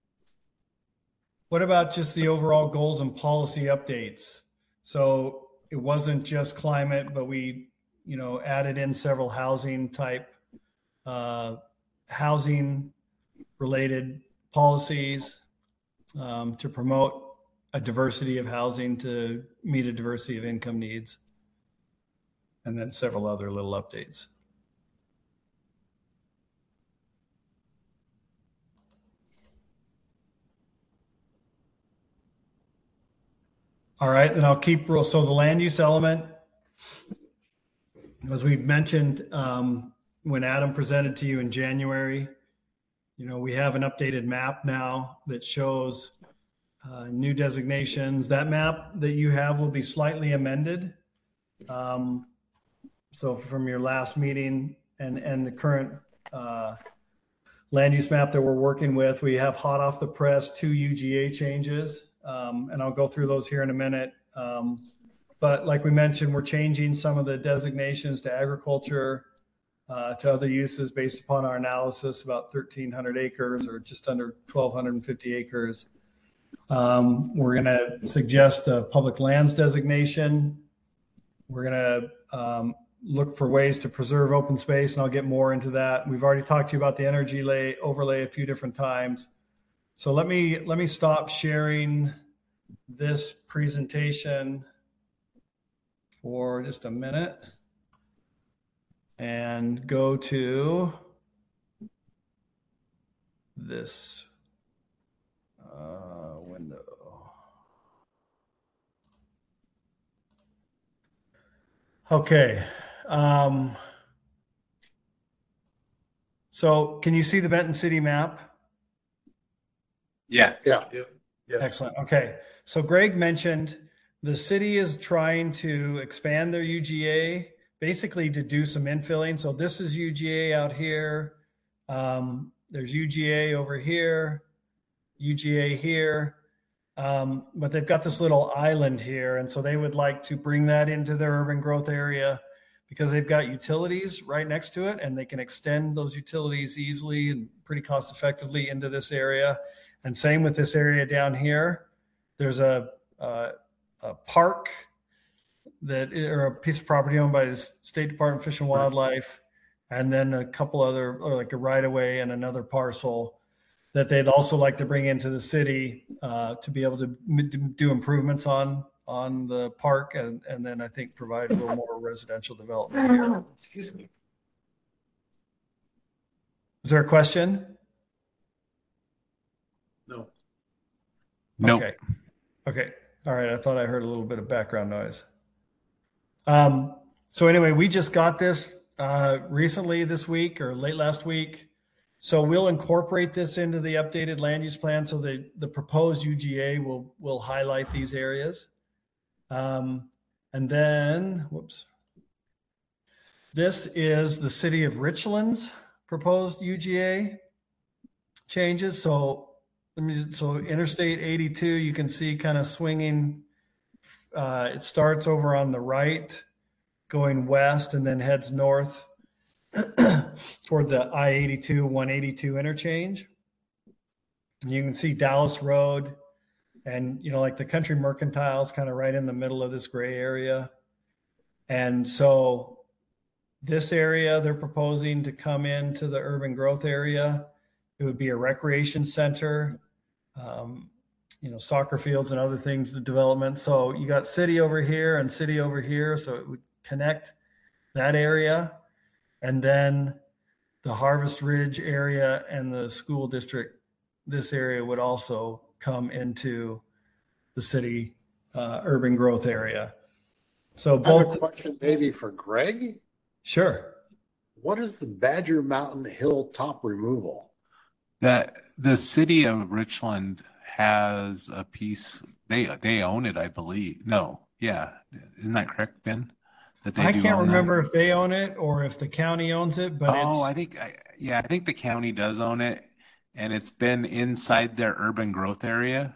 C: What about just the overall goals and policy updates? So it wasn't just climate, but we, you know, added in several housing type, uh, housing related policies um, to promote a diversity of housing to meet a diversity of income needs. And then several other little updates. All right, and I'll keep real. So the land use element, as we mentioned, um, when Adam presented to you in January, you know, we have an updated map now that shows uh, new designations. That map that you have will be slightly amended. Um, so from your last meeting and, and the current uh, land use map that we're working with, we have hot off the press two U G A changes. Um, and I'll go through those here in a minute. Um, but like we mentioned, we're changing some of the designations to agriculture, uh, to other uses based upon our analysis, about thirteen hundred acres or just under twelve fifty acres. Um, we're going to suggest a public lands designation. We're going to um, look for ways to preserve open space, and I'll get more into that. We've already talked to you about the energy lay, overlay a few different times. So let me let me stop sharing this presentation for just a minute and go to this uh, window. Okay. Um, so can you see the Benton City map?
D: Yeah.
E: Yeah.
B: Yeah.
C: Excellent. Okay. So Greg mentioned the city is trying to expand their U G A, basically to do some infilling. So this is U G A out here. Um, there's U G A over here, U G A here. Um, but they've got this little island here. And so they would like to bring that into their urban growth area because they've got utilities right next to it, and they can extend those utilities easily and pretty cost effectively into this area. And same with this area down here. There's a, a, a park that, or a piece of property owned by the State Department of Fish and Wildlife, and then a couple other, or like a right of way and another parcel that they'd also like to bring into the city uh, to be able to do improvements on on the park, and, and then I think provide a little more residential development here.
B: Excuse me.
C: Is there a question?
B: No.
D: No.
C: Okay. Okay. All right. I thought I heard a little bit of background noise. Um, so anyway, we just got this uh, recently this week or late last week. So we'll incorporate this into the updated land use plan. So the, the proposed U G A will, will highlight these areas. Um, and then, whoops. This is the city of Richland's proposed U G A changes. So Let me, so Interstate eighty-two, you can see kind of swinging. Uh, it starts over on the right, going west, and then heads north toward the I eighty-two, one eighty-two interchange. And you can see Dallas Road, and you know, like the Country Mercantile's kind of right in the middle of this gray area. And so this area, they're proposing to come into the urban growth area. It would be a recreation center. Um, you know, soccer fields and other things to development. So you got city over here and city over here. So it would connect that area. And then the Harvest Ridge area and the school district, this area would also come into the city uh, urban growth area. So
E: I have a
C: both,
E: question maybe for Greg.
C: sure.
E: What is the Badger Mountain Hilltop removal?
D: That the city of Richland has a piece, they they own it, I believe. No, yeah. Isn't that correct, Ben? That they
C: I
D: do
C: can't
D: own that?
C: remember if they own it or if the county owns it, but
D: Oh, I
C: it's,
D: think I, yeah, I think the county does own it, and it's been inside their urban growth area.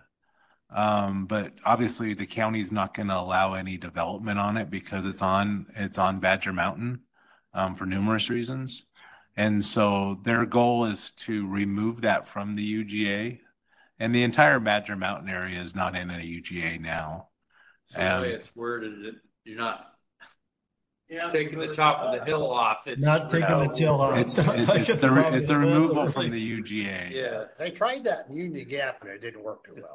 D: Um, but obviously the county's not going to allow any development on it because it's on it's on Badger Mountain, um, for numerous reasons. And so their goal is to remove that from the U G A, and the entire Badger Mountain area is not in a U G A now.
F: So the way
D: Um,
F: it's worded, it- you're not taking the top of the hill off. It's
C: not taking the tail off.
D: It's it, it's the re- it's the removal from the U G A.
F: Yeah.
E: They tried that in Union Gap and it didn't work too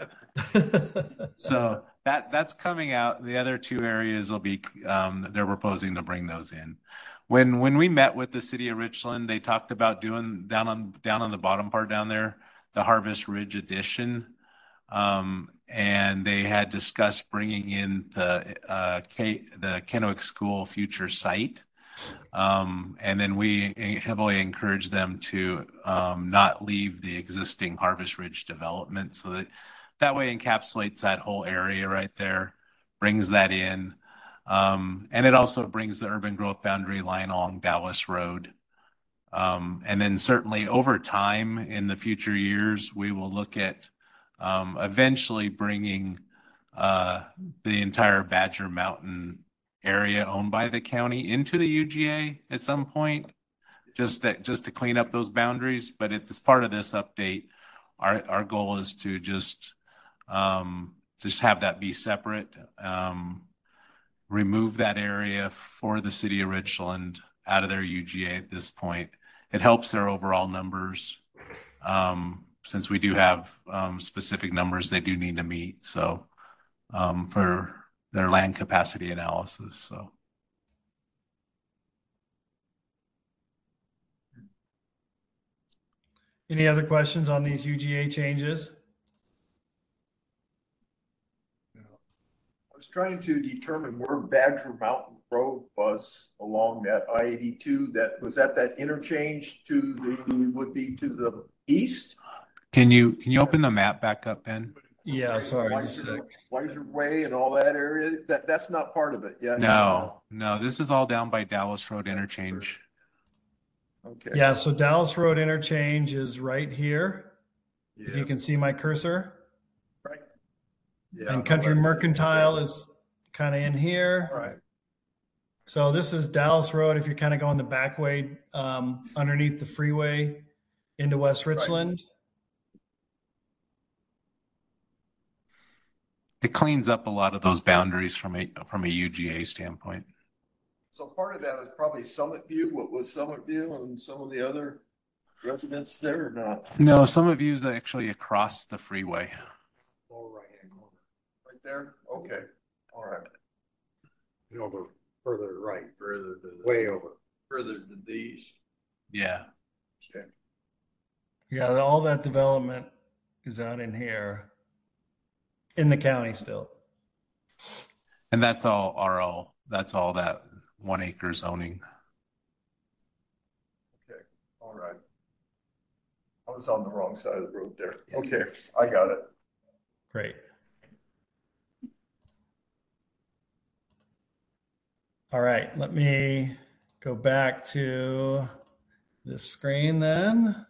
E: well.
D: So that that's coming out. The other two areas will be um, they're proposing to bring those in. When when we met with the city of Richland, they talked about doing down on down on the bottom part down there, the Harvest Ridge addition, um, and they had discussed bringing in the uh, K, the Kennewick School future site. Um, and then we heavily encourage them to um, not leave the existing Harvest Ridge development, so that that way encapsulates that whole area right there, brings that in. Um, and it also brings the urban growth boundary line along Dallas Road. Um, and then certainly over time in the future years, we will look at um, eventually bringing uh, the entire Badger Mountain area owned by the county into the U G A at some point, just that just to clean up those boundaries. But at this part of this update, our our goal is to just um, just have that be separate, um, remove that area for the city of Richland out of their U G A at this point. It helps their overall numbers, um, since we do have um, specific numbers they do need to meet. So um, for their land capacity analysis. So.
C: Any other questions on these U G A changes?
B: I was trying to determine where Badger Mountain Road was along that I eighty-two. That was that that interchange to the would be to the east.
D: Can you can you open the map back up, Ben?
C: Yeah, sorry, just a sec.
B: Weiser Way and all that area. That that's not part of it. Yeah.
D: No, no, this is all down by Dallas Road interchange.
B: Okay.
C: Yeah, so Dallas Road interchange is right here. If you
B: Yeah.
C: can see my cursor.
B: Right. Yeah.
C: And Country Mercantile is kind of in here.
B: All right.
C: So this is Dallas Road. If you're kind of going the back way, um, underneath the freeway into West Richland.
D: It cleans up a lot of those boundaries from a from a U G A standpoint.
B: So part of that is probably Summit View. What was Summit View and some of the other residents there or not?
D: No, some of you is actually across the freeway.
E: Lower right hand corner.
B: Right there? Okay. All right.
E: And over further right,
F: Further to the,
E: way over.
F: further to the east.
D: Yeah.
B: Okay.
C: Yeah, all that development is out in here in the county still.
D: And that's all R L. That's all that one acre zoning.
B: Okay. All right. I was on the wrong side of the road there. Okay. I got it.
C: Great. All right, let me go back to this screen then.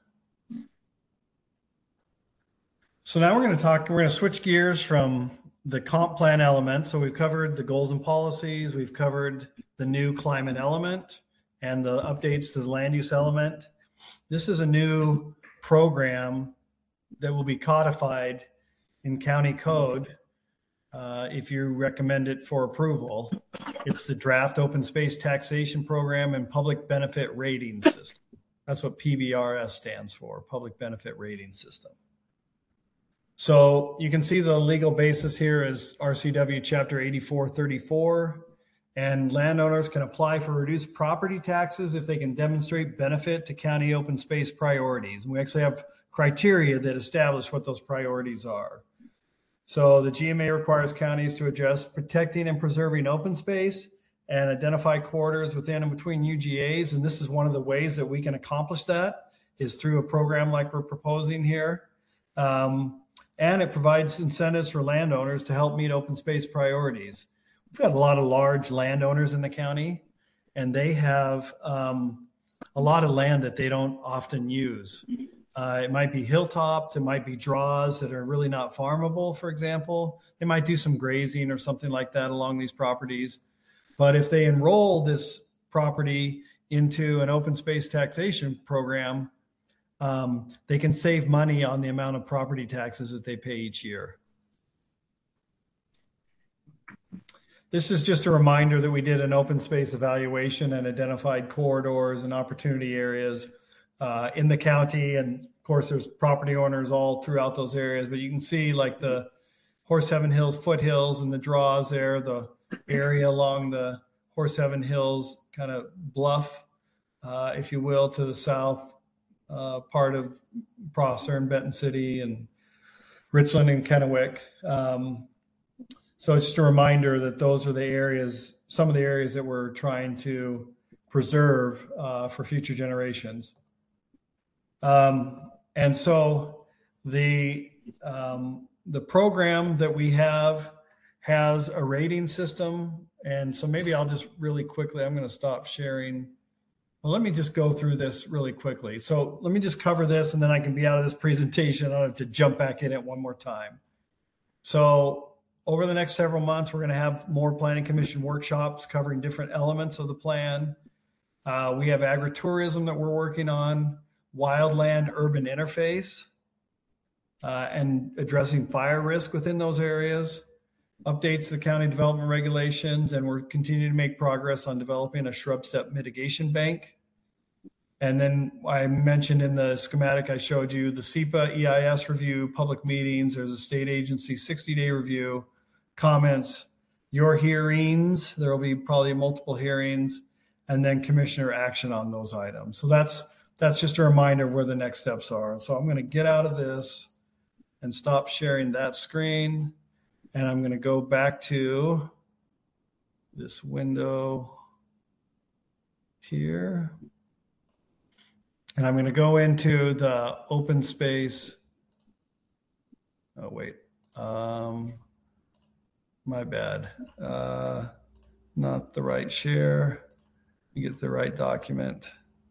C: So now we're going to talk, we're going to switch gears from the comp plan element. So we've covered the goals and policies, we've covered the new climate element and the updates to the land use element. This is a new program that will be codified in county code uh, if you recommend it for approval. It's the draft open space taxation program and public benefit rating system. That's what P B R S stands for, public benefit rating system. So you can see the legal basis here is R C W chapter eighty-four thirty-four, and landowners can apply for reduced property taxes if they can demonstrate benefit to county open space priorities. And we actually have criteria that establish what those priorities are. So the G M A requires counties to address protecting and preserving open space and identify corridors within and between U G As. And this is one of the ways that we can accomplish that is through a program like we're proposing here. Um, and it provides incentives for landowners to help meet open space priorities. We've got a lot of large landowners in the county, and they have um, a lot of land that they don't often use. Uh, it might be hilltops, it might be draws that are really not farmable, for example. They might do some grazing or something like that along these properties. But if they enroll this property into an open space taxation program, um, they can save money on the amount of property taxes that they pay each year. This is just a reminder that we did an open space evaluation and identified corridors and opportunity areas uh, in the county. And of course, there's property owners all throughout those areas, but you can see like the Horse Heaven Hills foothills and the draws there, the area along the Horse Heaven Hills kind of bluff, uh, if you will, to the south uh, part of Prosser and Benton City and Richland and Kennewick. Um, so it's just a reminder that those are the areas, some of the areas that we're trying to preserve uh, for future generations. Um, and so the um, the program that we have has a rating system. And so maybe I'll just really quickly, I'm going to stop sharing. Well, let me just go through this really quickly. So let me just cover this and then I can be out of this presentation. I don't have to jump back in it one more time. So over the next several months, we're going to have more planning commission workshops covering different elements of the plan. Uh, we have agritourism that we're working on, wildland urban interface, uh, and addressing fire risk within those areas, updates to the county development regulations, and we're continuing to make progress on developing a shrub step mitigation bank. And then I mentioned in the schematic I showed you the S E P A E I S review, public meetings, there's a state agency sixty day review, comments, your hearings, there will be probably multiple hearings, and then commissioner action on those items. So that's that's just a reminder of where the next steps are. So I'm going to get out of this and stop sharing that screen. And I'm going to go back to this window here. And I'm going to go into the open space. Oh, wait. Um, my bad. Uh, not the right share. You get the right document.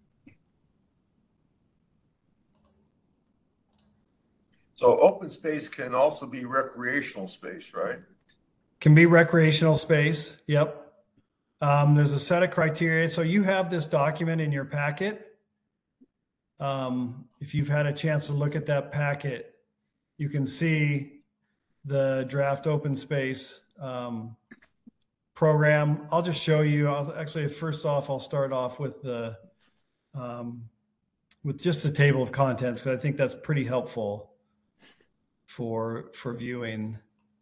B: So open space can also be recreational space, right?
C: Can be recreational space. Yep. Um, there's a set of criteria. So you have this document in your packet. Um, if you've had a chance to look at that packet, you can see the draft open space um, program. I'll just show you. I'll actually, first off, I'll start off with the um, with just the table of contents, because I think that's pretty helpful for for viewing.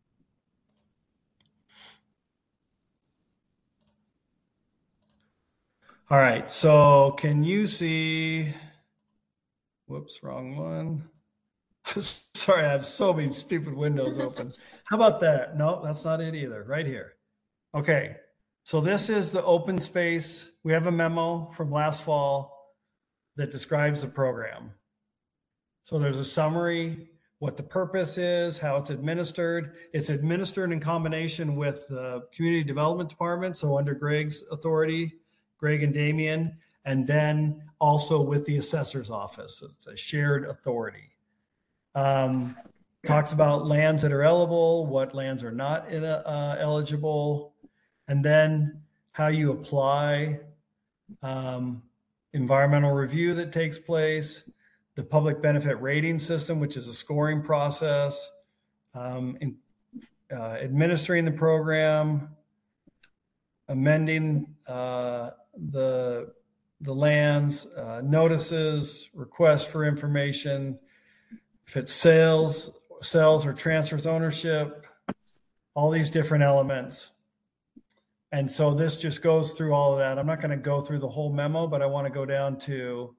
C: All right, so can you see, whoops, wrong one. Sorry, I have so many stupid windows open. How about that? No, that's not it either, right here. Okay, so this is the open space. We have a memo from last fall that describes the program. So there's a summary, what the purpose is, how it's administered. It's administered in combination with the Community Development Department, so under Greg's authority, Greg and Damien, and then also with the assessor's office. So it's a shared authority. Um, talks about lands that are eligible, what lands are not in a, uh, eligible, and then how you apply um, environmental review that takes place, the public benefit rating system, which is a scoring process, um, in, uh, administering the program, amending uh, the the lands, uh, notices, requests for information, if it's sales, sells or transfers ownership, all these different elements. And so this just goes through all of that. I'm not going to go through the whole memo, but I want to go down to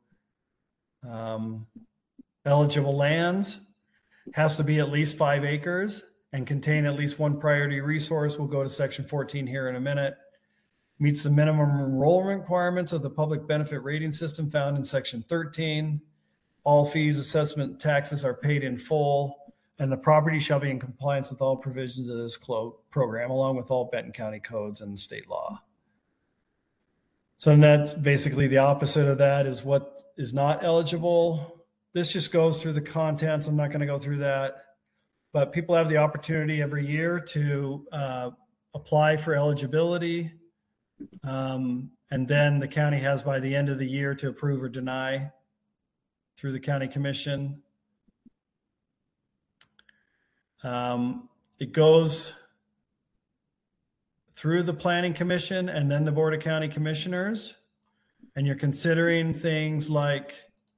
C: Um, eligible lands, has to be at least five acres. and contain at least one priority resource. We'll go to section fourteen here in a minute. Meets the minimum enrollment requirements of the public benefit rating system found in section thirteen. All fees, assessment, taxes are paid in full, and the property shall be in compliance with all provisions of this program, along with all Benton County codes and state law. So that's basically the opposite of that is what is not eligible. This just goes through the contents. I'm not going to go through that, but people have the opportunity every year to uh, apply for eligibility. Um, and then the county has by the end of the year to approve or deny through the county commission. Um, it goes through the planning commission and then the board of county commissioners. And you're considering things like,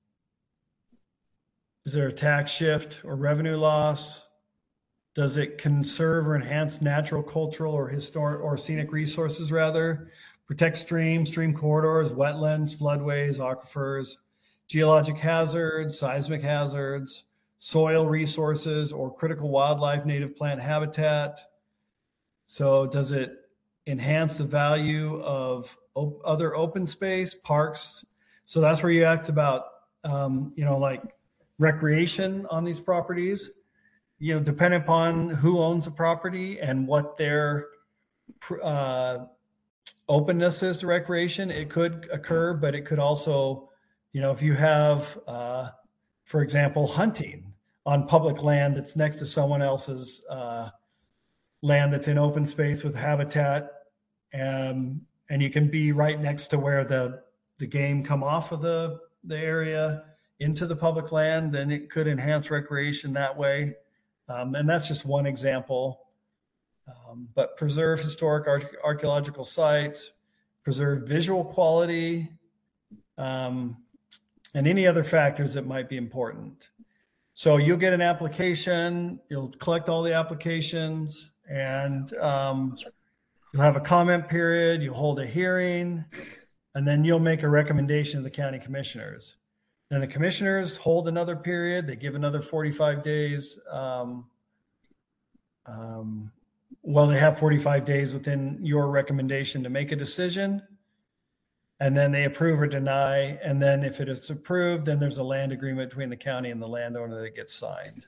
C: is there a tax shift or revenue loss? Does it conserve or enhance natural, cultural, or historic or scenic resources rather? Protect streams, stream corridors, wetlands, floodways, aquifers, geologic hazards, seismic hazards, soil resources, or critical wildlife, native plant habitat. So does it enhance the value of op- other open space, parks? So that's where you act about, um, you know, like recreation on these properties. You know, depending upon who owns the property and what their uh, openness is to recreation, it could occur, but it could also, you know, if you have, uh, for example, hunting on public land that's next to someone else's uh, land that's in open space with habitat, and and you can be right next to where the the game come off of the the area into the public land, then it could enhance recreation that way. Um, and that's just one example. Um, but preserve historic arch- archaeological sites, preserve visual quality, um, and any other factors that might be important. So you'll get an application, you'll collect all the applications, and um, you'll have a comment period, you'll hold a hearing, and then you'll make a recommendation to the county commissioners. Then the commissioners hold another period, they give another forty-five days. Um, um, well, they have forty-five days within your recommendation to make a decision. And then they approve or deny. And then if it is approved, then there's a land agreement between the county and the landowner that gets signed.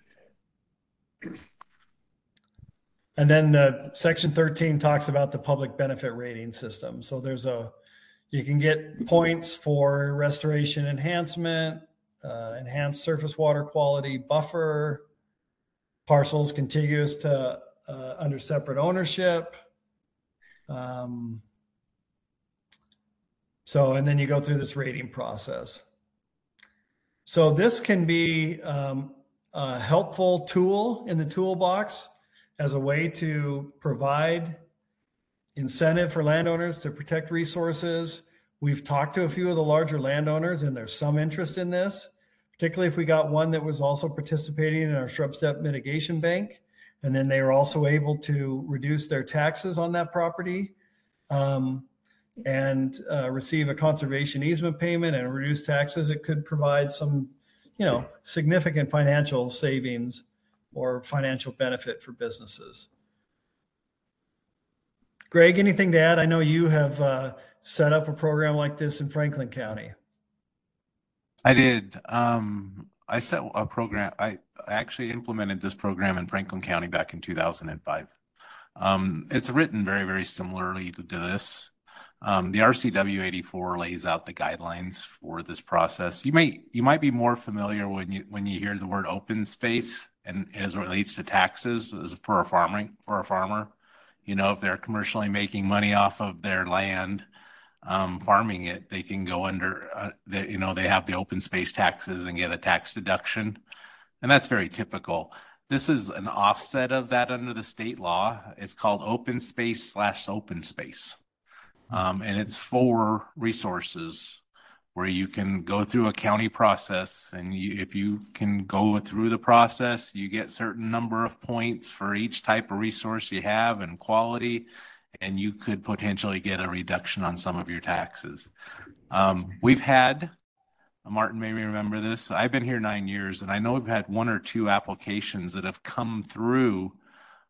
C: And then the section thirteen talks about the public benefit rating system. So there's a, you can get points for restoration enhancement, uh, enhanced surface water quality, buffer, parcels contiguous to uh, under separate ownership. Um, so, and then you go through this rating process. So this can be um, a helpful tool in the toolbox as a way to provide incentive for landowners to protect resources. We've talked to a few of the larger landowners and there's some interest in this, particularly if we got one that was also participating in our shrub step mitigation bank. And then they were also able to reduce their taxes on that property um, and uh, receive a conservation easement payment and reduce taxes. It could provide some, you know, significant financial savings or financial benefit for businesses. Greg, anything to add? I know you have uh, set up a program like this in Franklin County.
D: I did. Um, I set a program. I actually implemented this program in Franklin County back in two thousand five. Um, it's written very, very similarly to, to this. Um, the R C W eighty-four lays out the guidelines for this process. You might you might be more familiar when you when you hear the word open space and as it relates to taxes as for a farming for a farmer. You know, if they're commercially making money off of their land, um, farming it, they can go under, uh, the, you know, they have the open space taxes and get a tax deduction. And that's very typical. This is an offset of that under the state law. It's called open space slash open space. Um, and it's for resources where you can go through a county process, and you, if you can go through the process, you get certain number of points for each type of resource you have and quality, and you could potentially get a reduction on some of your taxes. Um, we've had, Martin may remember this, I've been here nine years, and I know we've had one or two applications that have come through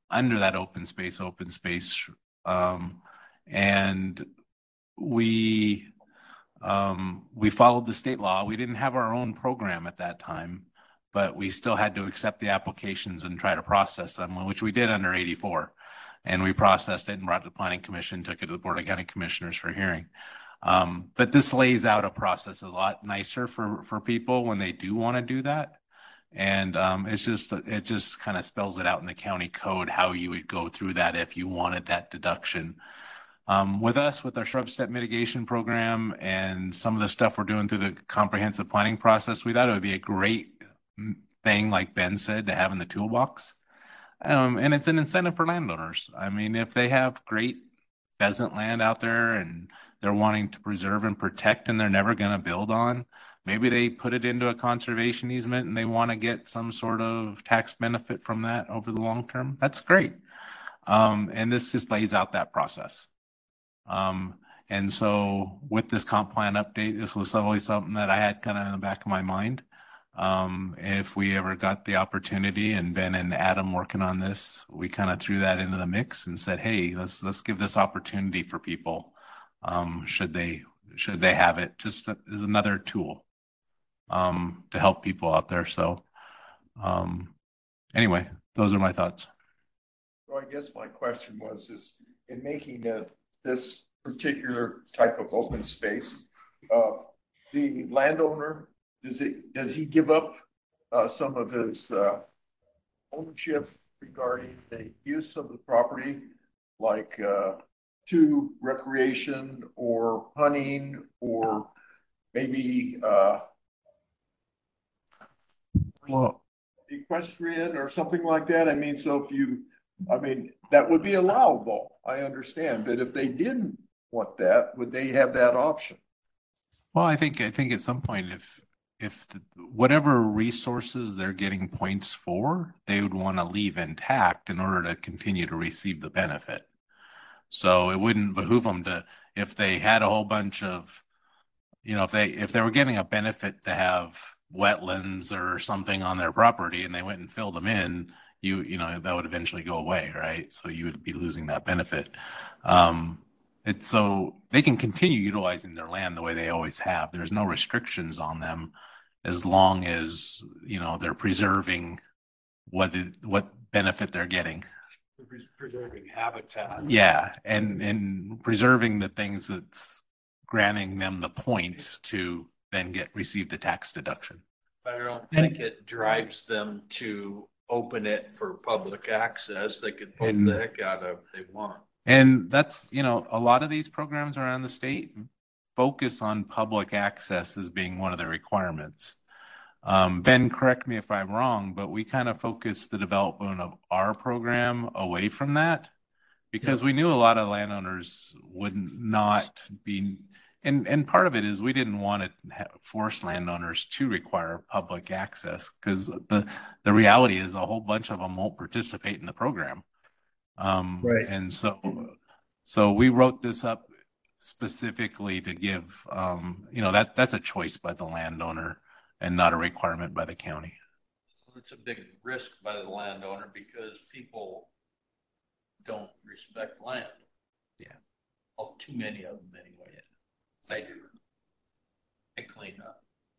D: under that open space, open space. Um, and we, um, we followed the state law. We didn't have our own program at that time, but we still had to accept the applications and try to process them, which we did under eighty-four. And we processed it and brought it to the Planning Commission, took it to the Board of County Commissioners for hearing. Um, but this lays out a process a lot nicer for, for people when they do want to do that. And um, it's just, it just kind of spells it out in the county code how you would go through that if you wanted that deduction. Um, with us, with our shrub step mitigation program and some of the stuff we're doing through the comprehensive planning process, we thought it would be a great thing, like Ben said, to have in the toolbox. Um, and it's an incentive for landowners. I mean, if they have great pheasant land out there and they're wanting to preserve and protect and they're never going to build on, maybe they put it into a conservation easement and they want to get some sort of tax benefit from that over the long term. That's great. Um, and this just lays out that process. Um, and so with this comp plan update, this was always something that I had kind of in the back of my mind. Um, if we ever got the opportunity, and Ben and Adam working on this, we kind of threw that into the mix and said, hey, let's, let's give this opportunity for people. Um, should they, should they have it, just as another tool, um, to help people out there. So, um, anyway, those are my thoughts.
B: So I guess my question was, is in making uh, this particular type of open space, uh, the landowner, Does it, does he give up uh, some of his uh, ownership regarding the use of the property, like uh, to recreation or hunting or maybe uh,
D: Well,
B: equestrian or something like that? I mean, so if you, I mean, that would be allowable, I understand, but if they didn't want that, would they have that option?
D: well, I think, I think at some point, if, if the, whatever resources they're getting points for, they would want to leave intact in order to continue to receive the benefit. So it wouldn't behoove them to, if they had a whole bunch of, you know, if they, if they were getting a benefit to have wetlands or something on their property and they went and filled them in, you, you know, that would eventually go away, right? So you would be losing that benefit. Um, It's so they can continue utilizing their land the way they always have. There's no restrictions on them as long as, you know, they're preserving what it, what benefit they're getting.
F: Preserving habitat.
D: Yeah, and and preserving the things that's granting them the points to then get receive the tax deduction.
F: I don't think it drives them to open it for public access. They could pull
D: And-
F: the heck out of if they want.
D: And that's, you know, a lot of these programs around the state focus on public access as being one of the requirements. Um, Ben, correct me if I'm wrong, but we kind of focused the development of our program away from that because we knew a lot of landowners would not be, and, and part of it is we didn't want to ha- force landowners to require public access because the, the reality is a whole bunch of them won't participate in the program. Um,
C: Right.
D: and so, so we wrote this up specifically to give, um, you know, that that's a choice by the landowner and not a requirement by the county.
F: It's a big risk by the landowner because people don't respect land.
D: Yeah.
F: Oh, too many of them anyway. I do. I clean up.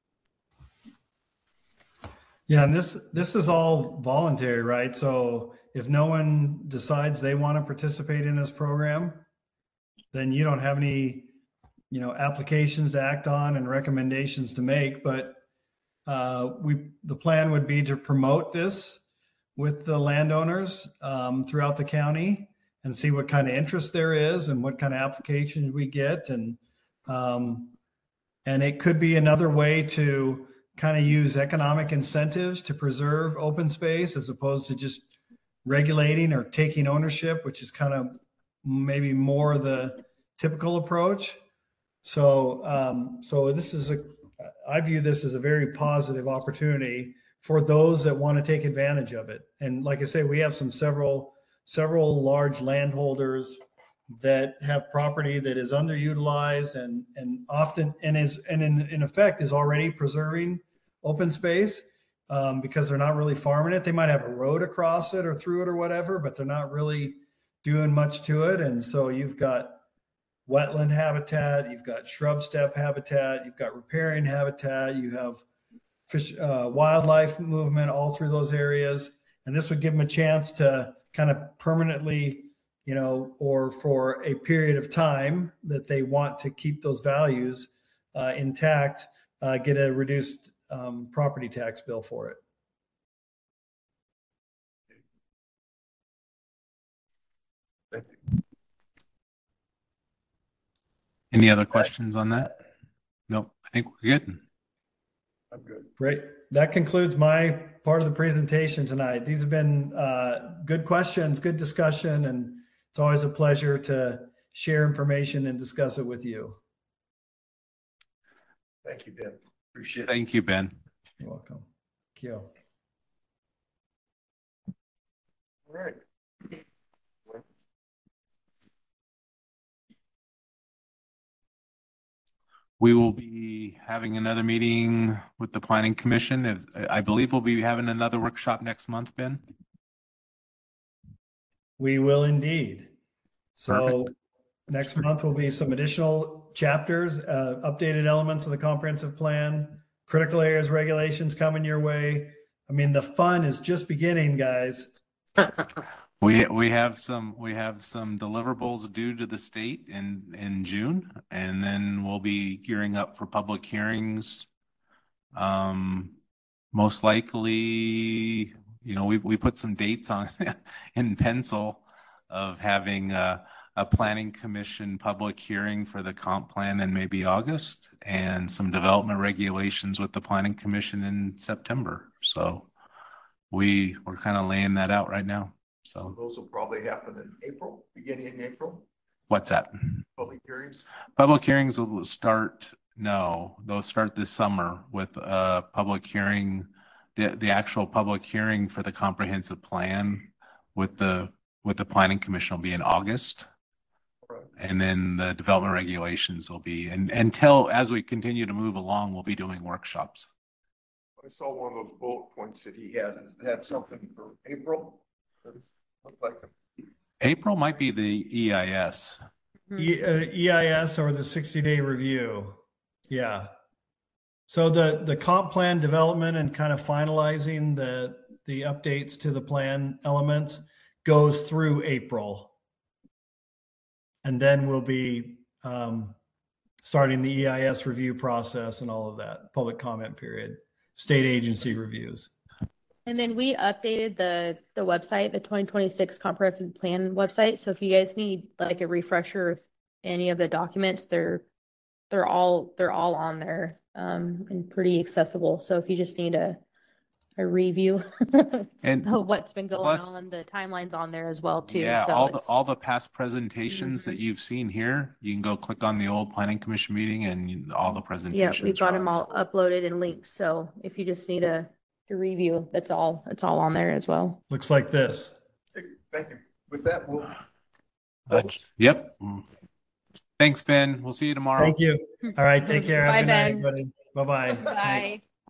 C: Yeah, and this, this is all voluntary, right? So if no one decides they want to participate in this program, then you don't have any, you know, applications to act on and recommendations to make. But uh, we, the plan would be to promote this with the landowners um, throughout the county and see what kind of interest there is and what kind of applications we get. And, um, and it could be another way to kind of use economic incentives to preserve open space as opposed to just regulating or taking ownership, which is kind of maybe more the typical approach. So, um, so this is a, I view this as a very positive opportunity for those that want to take advantage of it. And like I say, we have some several, several large landholders that have property that is underutilized and, and often, and is, and in, in effect is already preserving open space. um, because they're not really farming it. They might have a road across it or through it or whatever, but they're not really doing much to it. And so you've got wetland habitat, you've got shrub steppe habitat, you've got riparian habitat, you have fish, uh, wildlife movement all through those areas. And this would give them a chance to kind of permanently, you know, or for a period of time that they want to keep those values uh, intact, uh, get a reduced um, property tax bill for it.
B: Thank you.
D: Any other questions on that? Nope, I think we're good.
B: I'm good.
C: Great. That concludes my part of the presentation tonight. These have been uh, good questions, good discussion, and it's always a pleasure to share information and discuss it with you.
B: Thank you, Ben. Appreciate it.
D: Thank you, Ben.
C: You're welcome. Thank you.
B: All right.
D: We will be having another meeting with the Planning Commission. If- I believe we'll be having another workshop next month, Ben.
C: We will indeed. So
D: Perfect.
C: next month will be some additional chapters, uh, updated elements of the comprehensive plan, critical areas regulations coming your way. I mean, the fun is just beginning, guys.
D: We we have some we have some deliverables due to the state in in June, and then we'll be gearing up for public hearings. Um, most likely, you know, we we put some dates on in pencil of having a, a planning commission public hearing for the comp plan in maybe August, and some development regulations with the planning commission in September. So we we're kind of laying that out right now. So
B: Those will probably happen in April, beginning in April,
D: what's that?
B: public hearings.
D: Public hearings will start, no, they'll start this summer with a public hearing, the, the actual public hearing for the comprehensive plan with the, with the planning commission will be in August.
B: Right.
D: And then the development regulations will be, and until, as we continue to move along, we'll be doing workshops.
B: I saw one of those bullet points that he had, had something for April. That looked like a
D: April might be the E I S.
C: E, uh, E I S or the sixty day review. Yeah. So the, the comp plan development and kind of finalizing the, the updates to the plan elements goes through April. And then we'll be um, starting the E I S review process and all of that, public comment period, state agency reviews.
A: And then we updated the, the website, the twenty twenty-six comprehensive plan website. So if you guys need like a refresher of any of the documents, they're, they're all, they're all on there, um, and pretty accessible. So if you just need a, a review
D: And
A: of what's been going
D: plus-
A: on, the timeline's on there as well too.
D: Yeah,
A: So
D: all the
A: it's-
D: all the past presentations that you've seen here, you can go click on the old planning commission meeting and you- all the
A: Yeah,
D: presentations.
A: we've got
D: are
A: them
D: on
A: all uploaded and linked. So if you just need a, a review, that's all, it's all on there as well.
C: Looks like this.
B: Thank you. With that, we'll.
D: Uh, Yep. Thanks, Ben. We'll see you tomorrow.
C: Thank you. All right. Take care. Have a
A: Bye,
C: good night,
A: Ben.
C: everybody. Bye-bye.
A: Bye.
C: Thanks.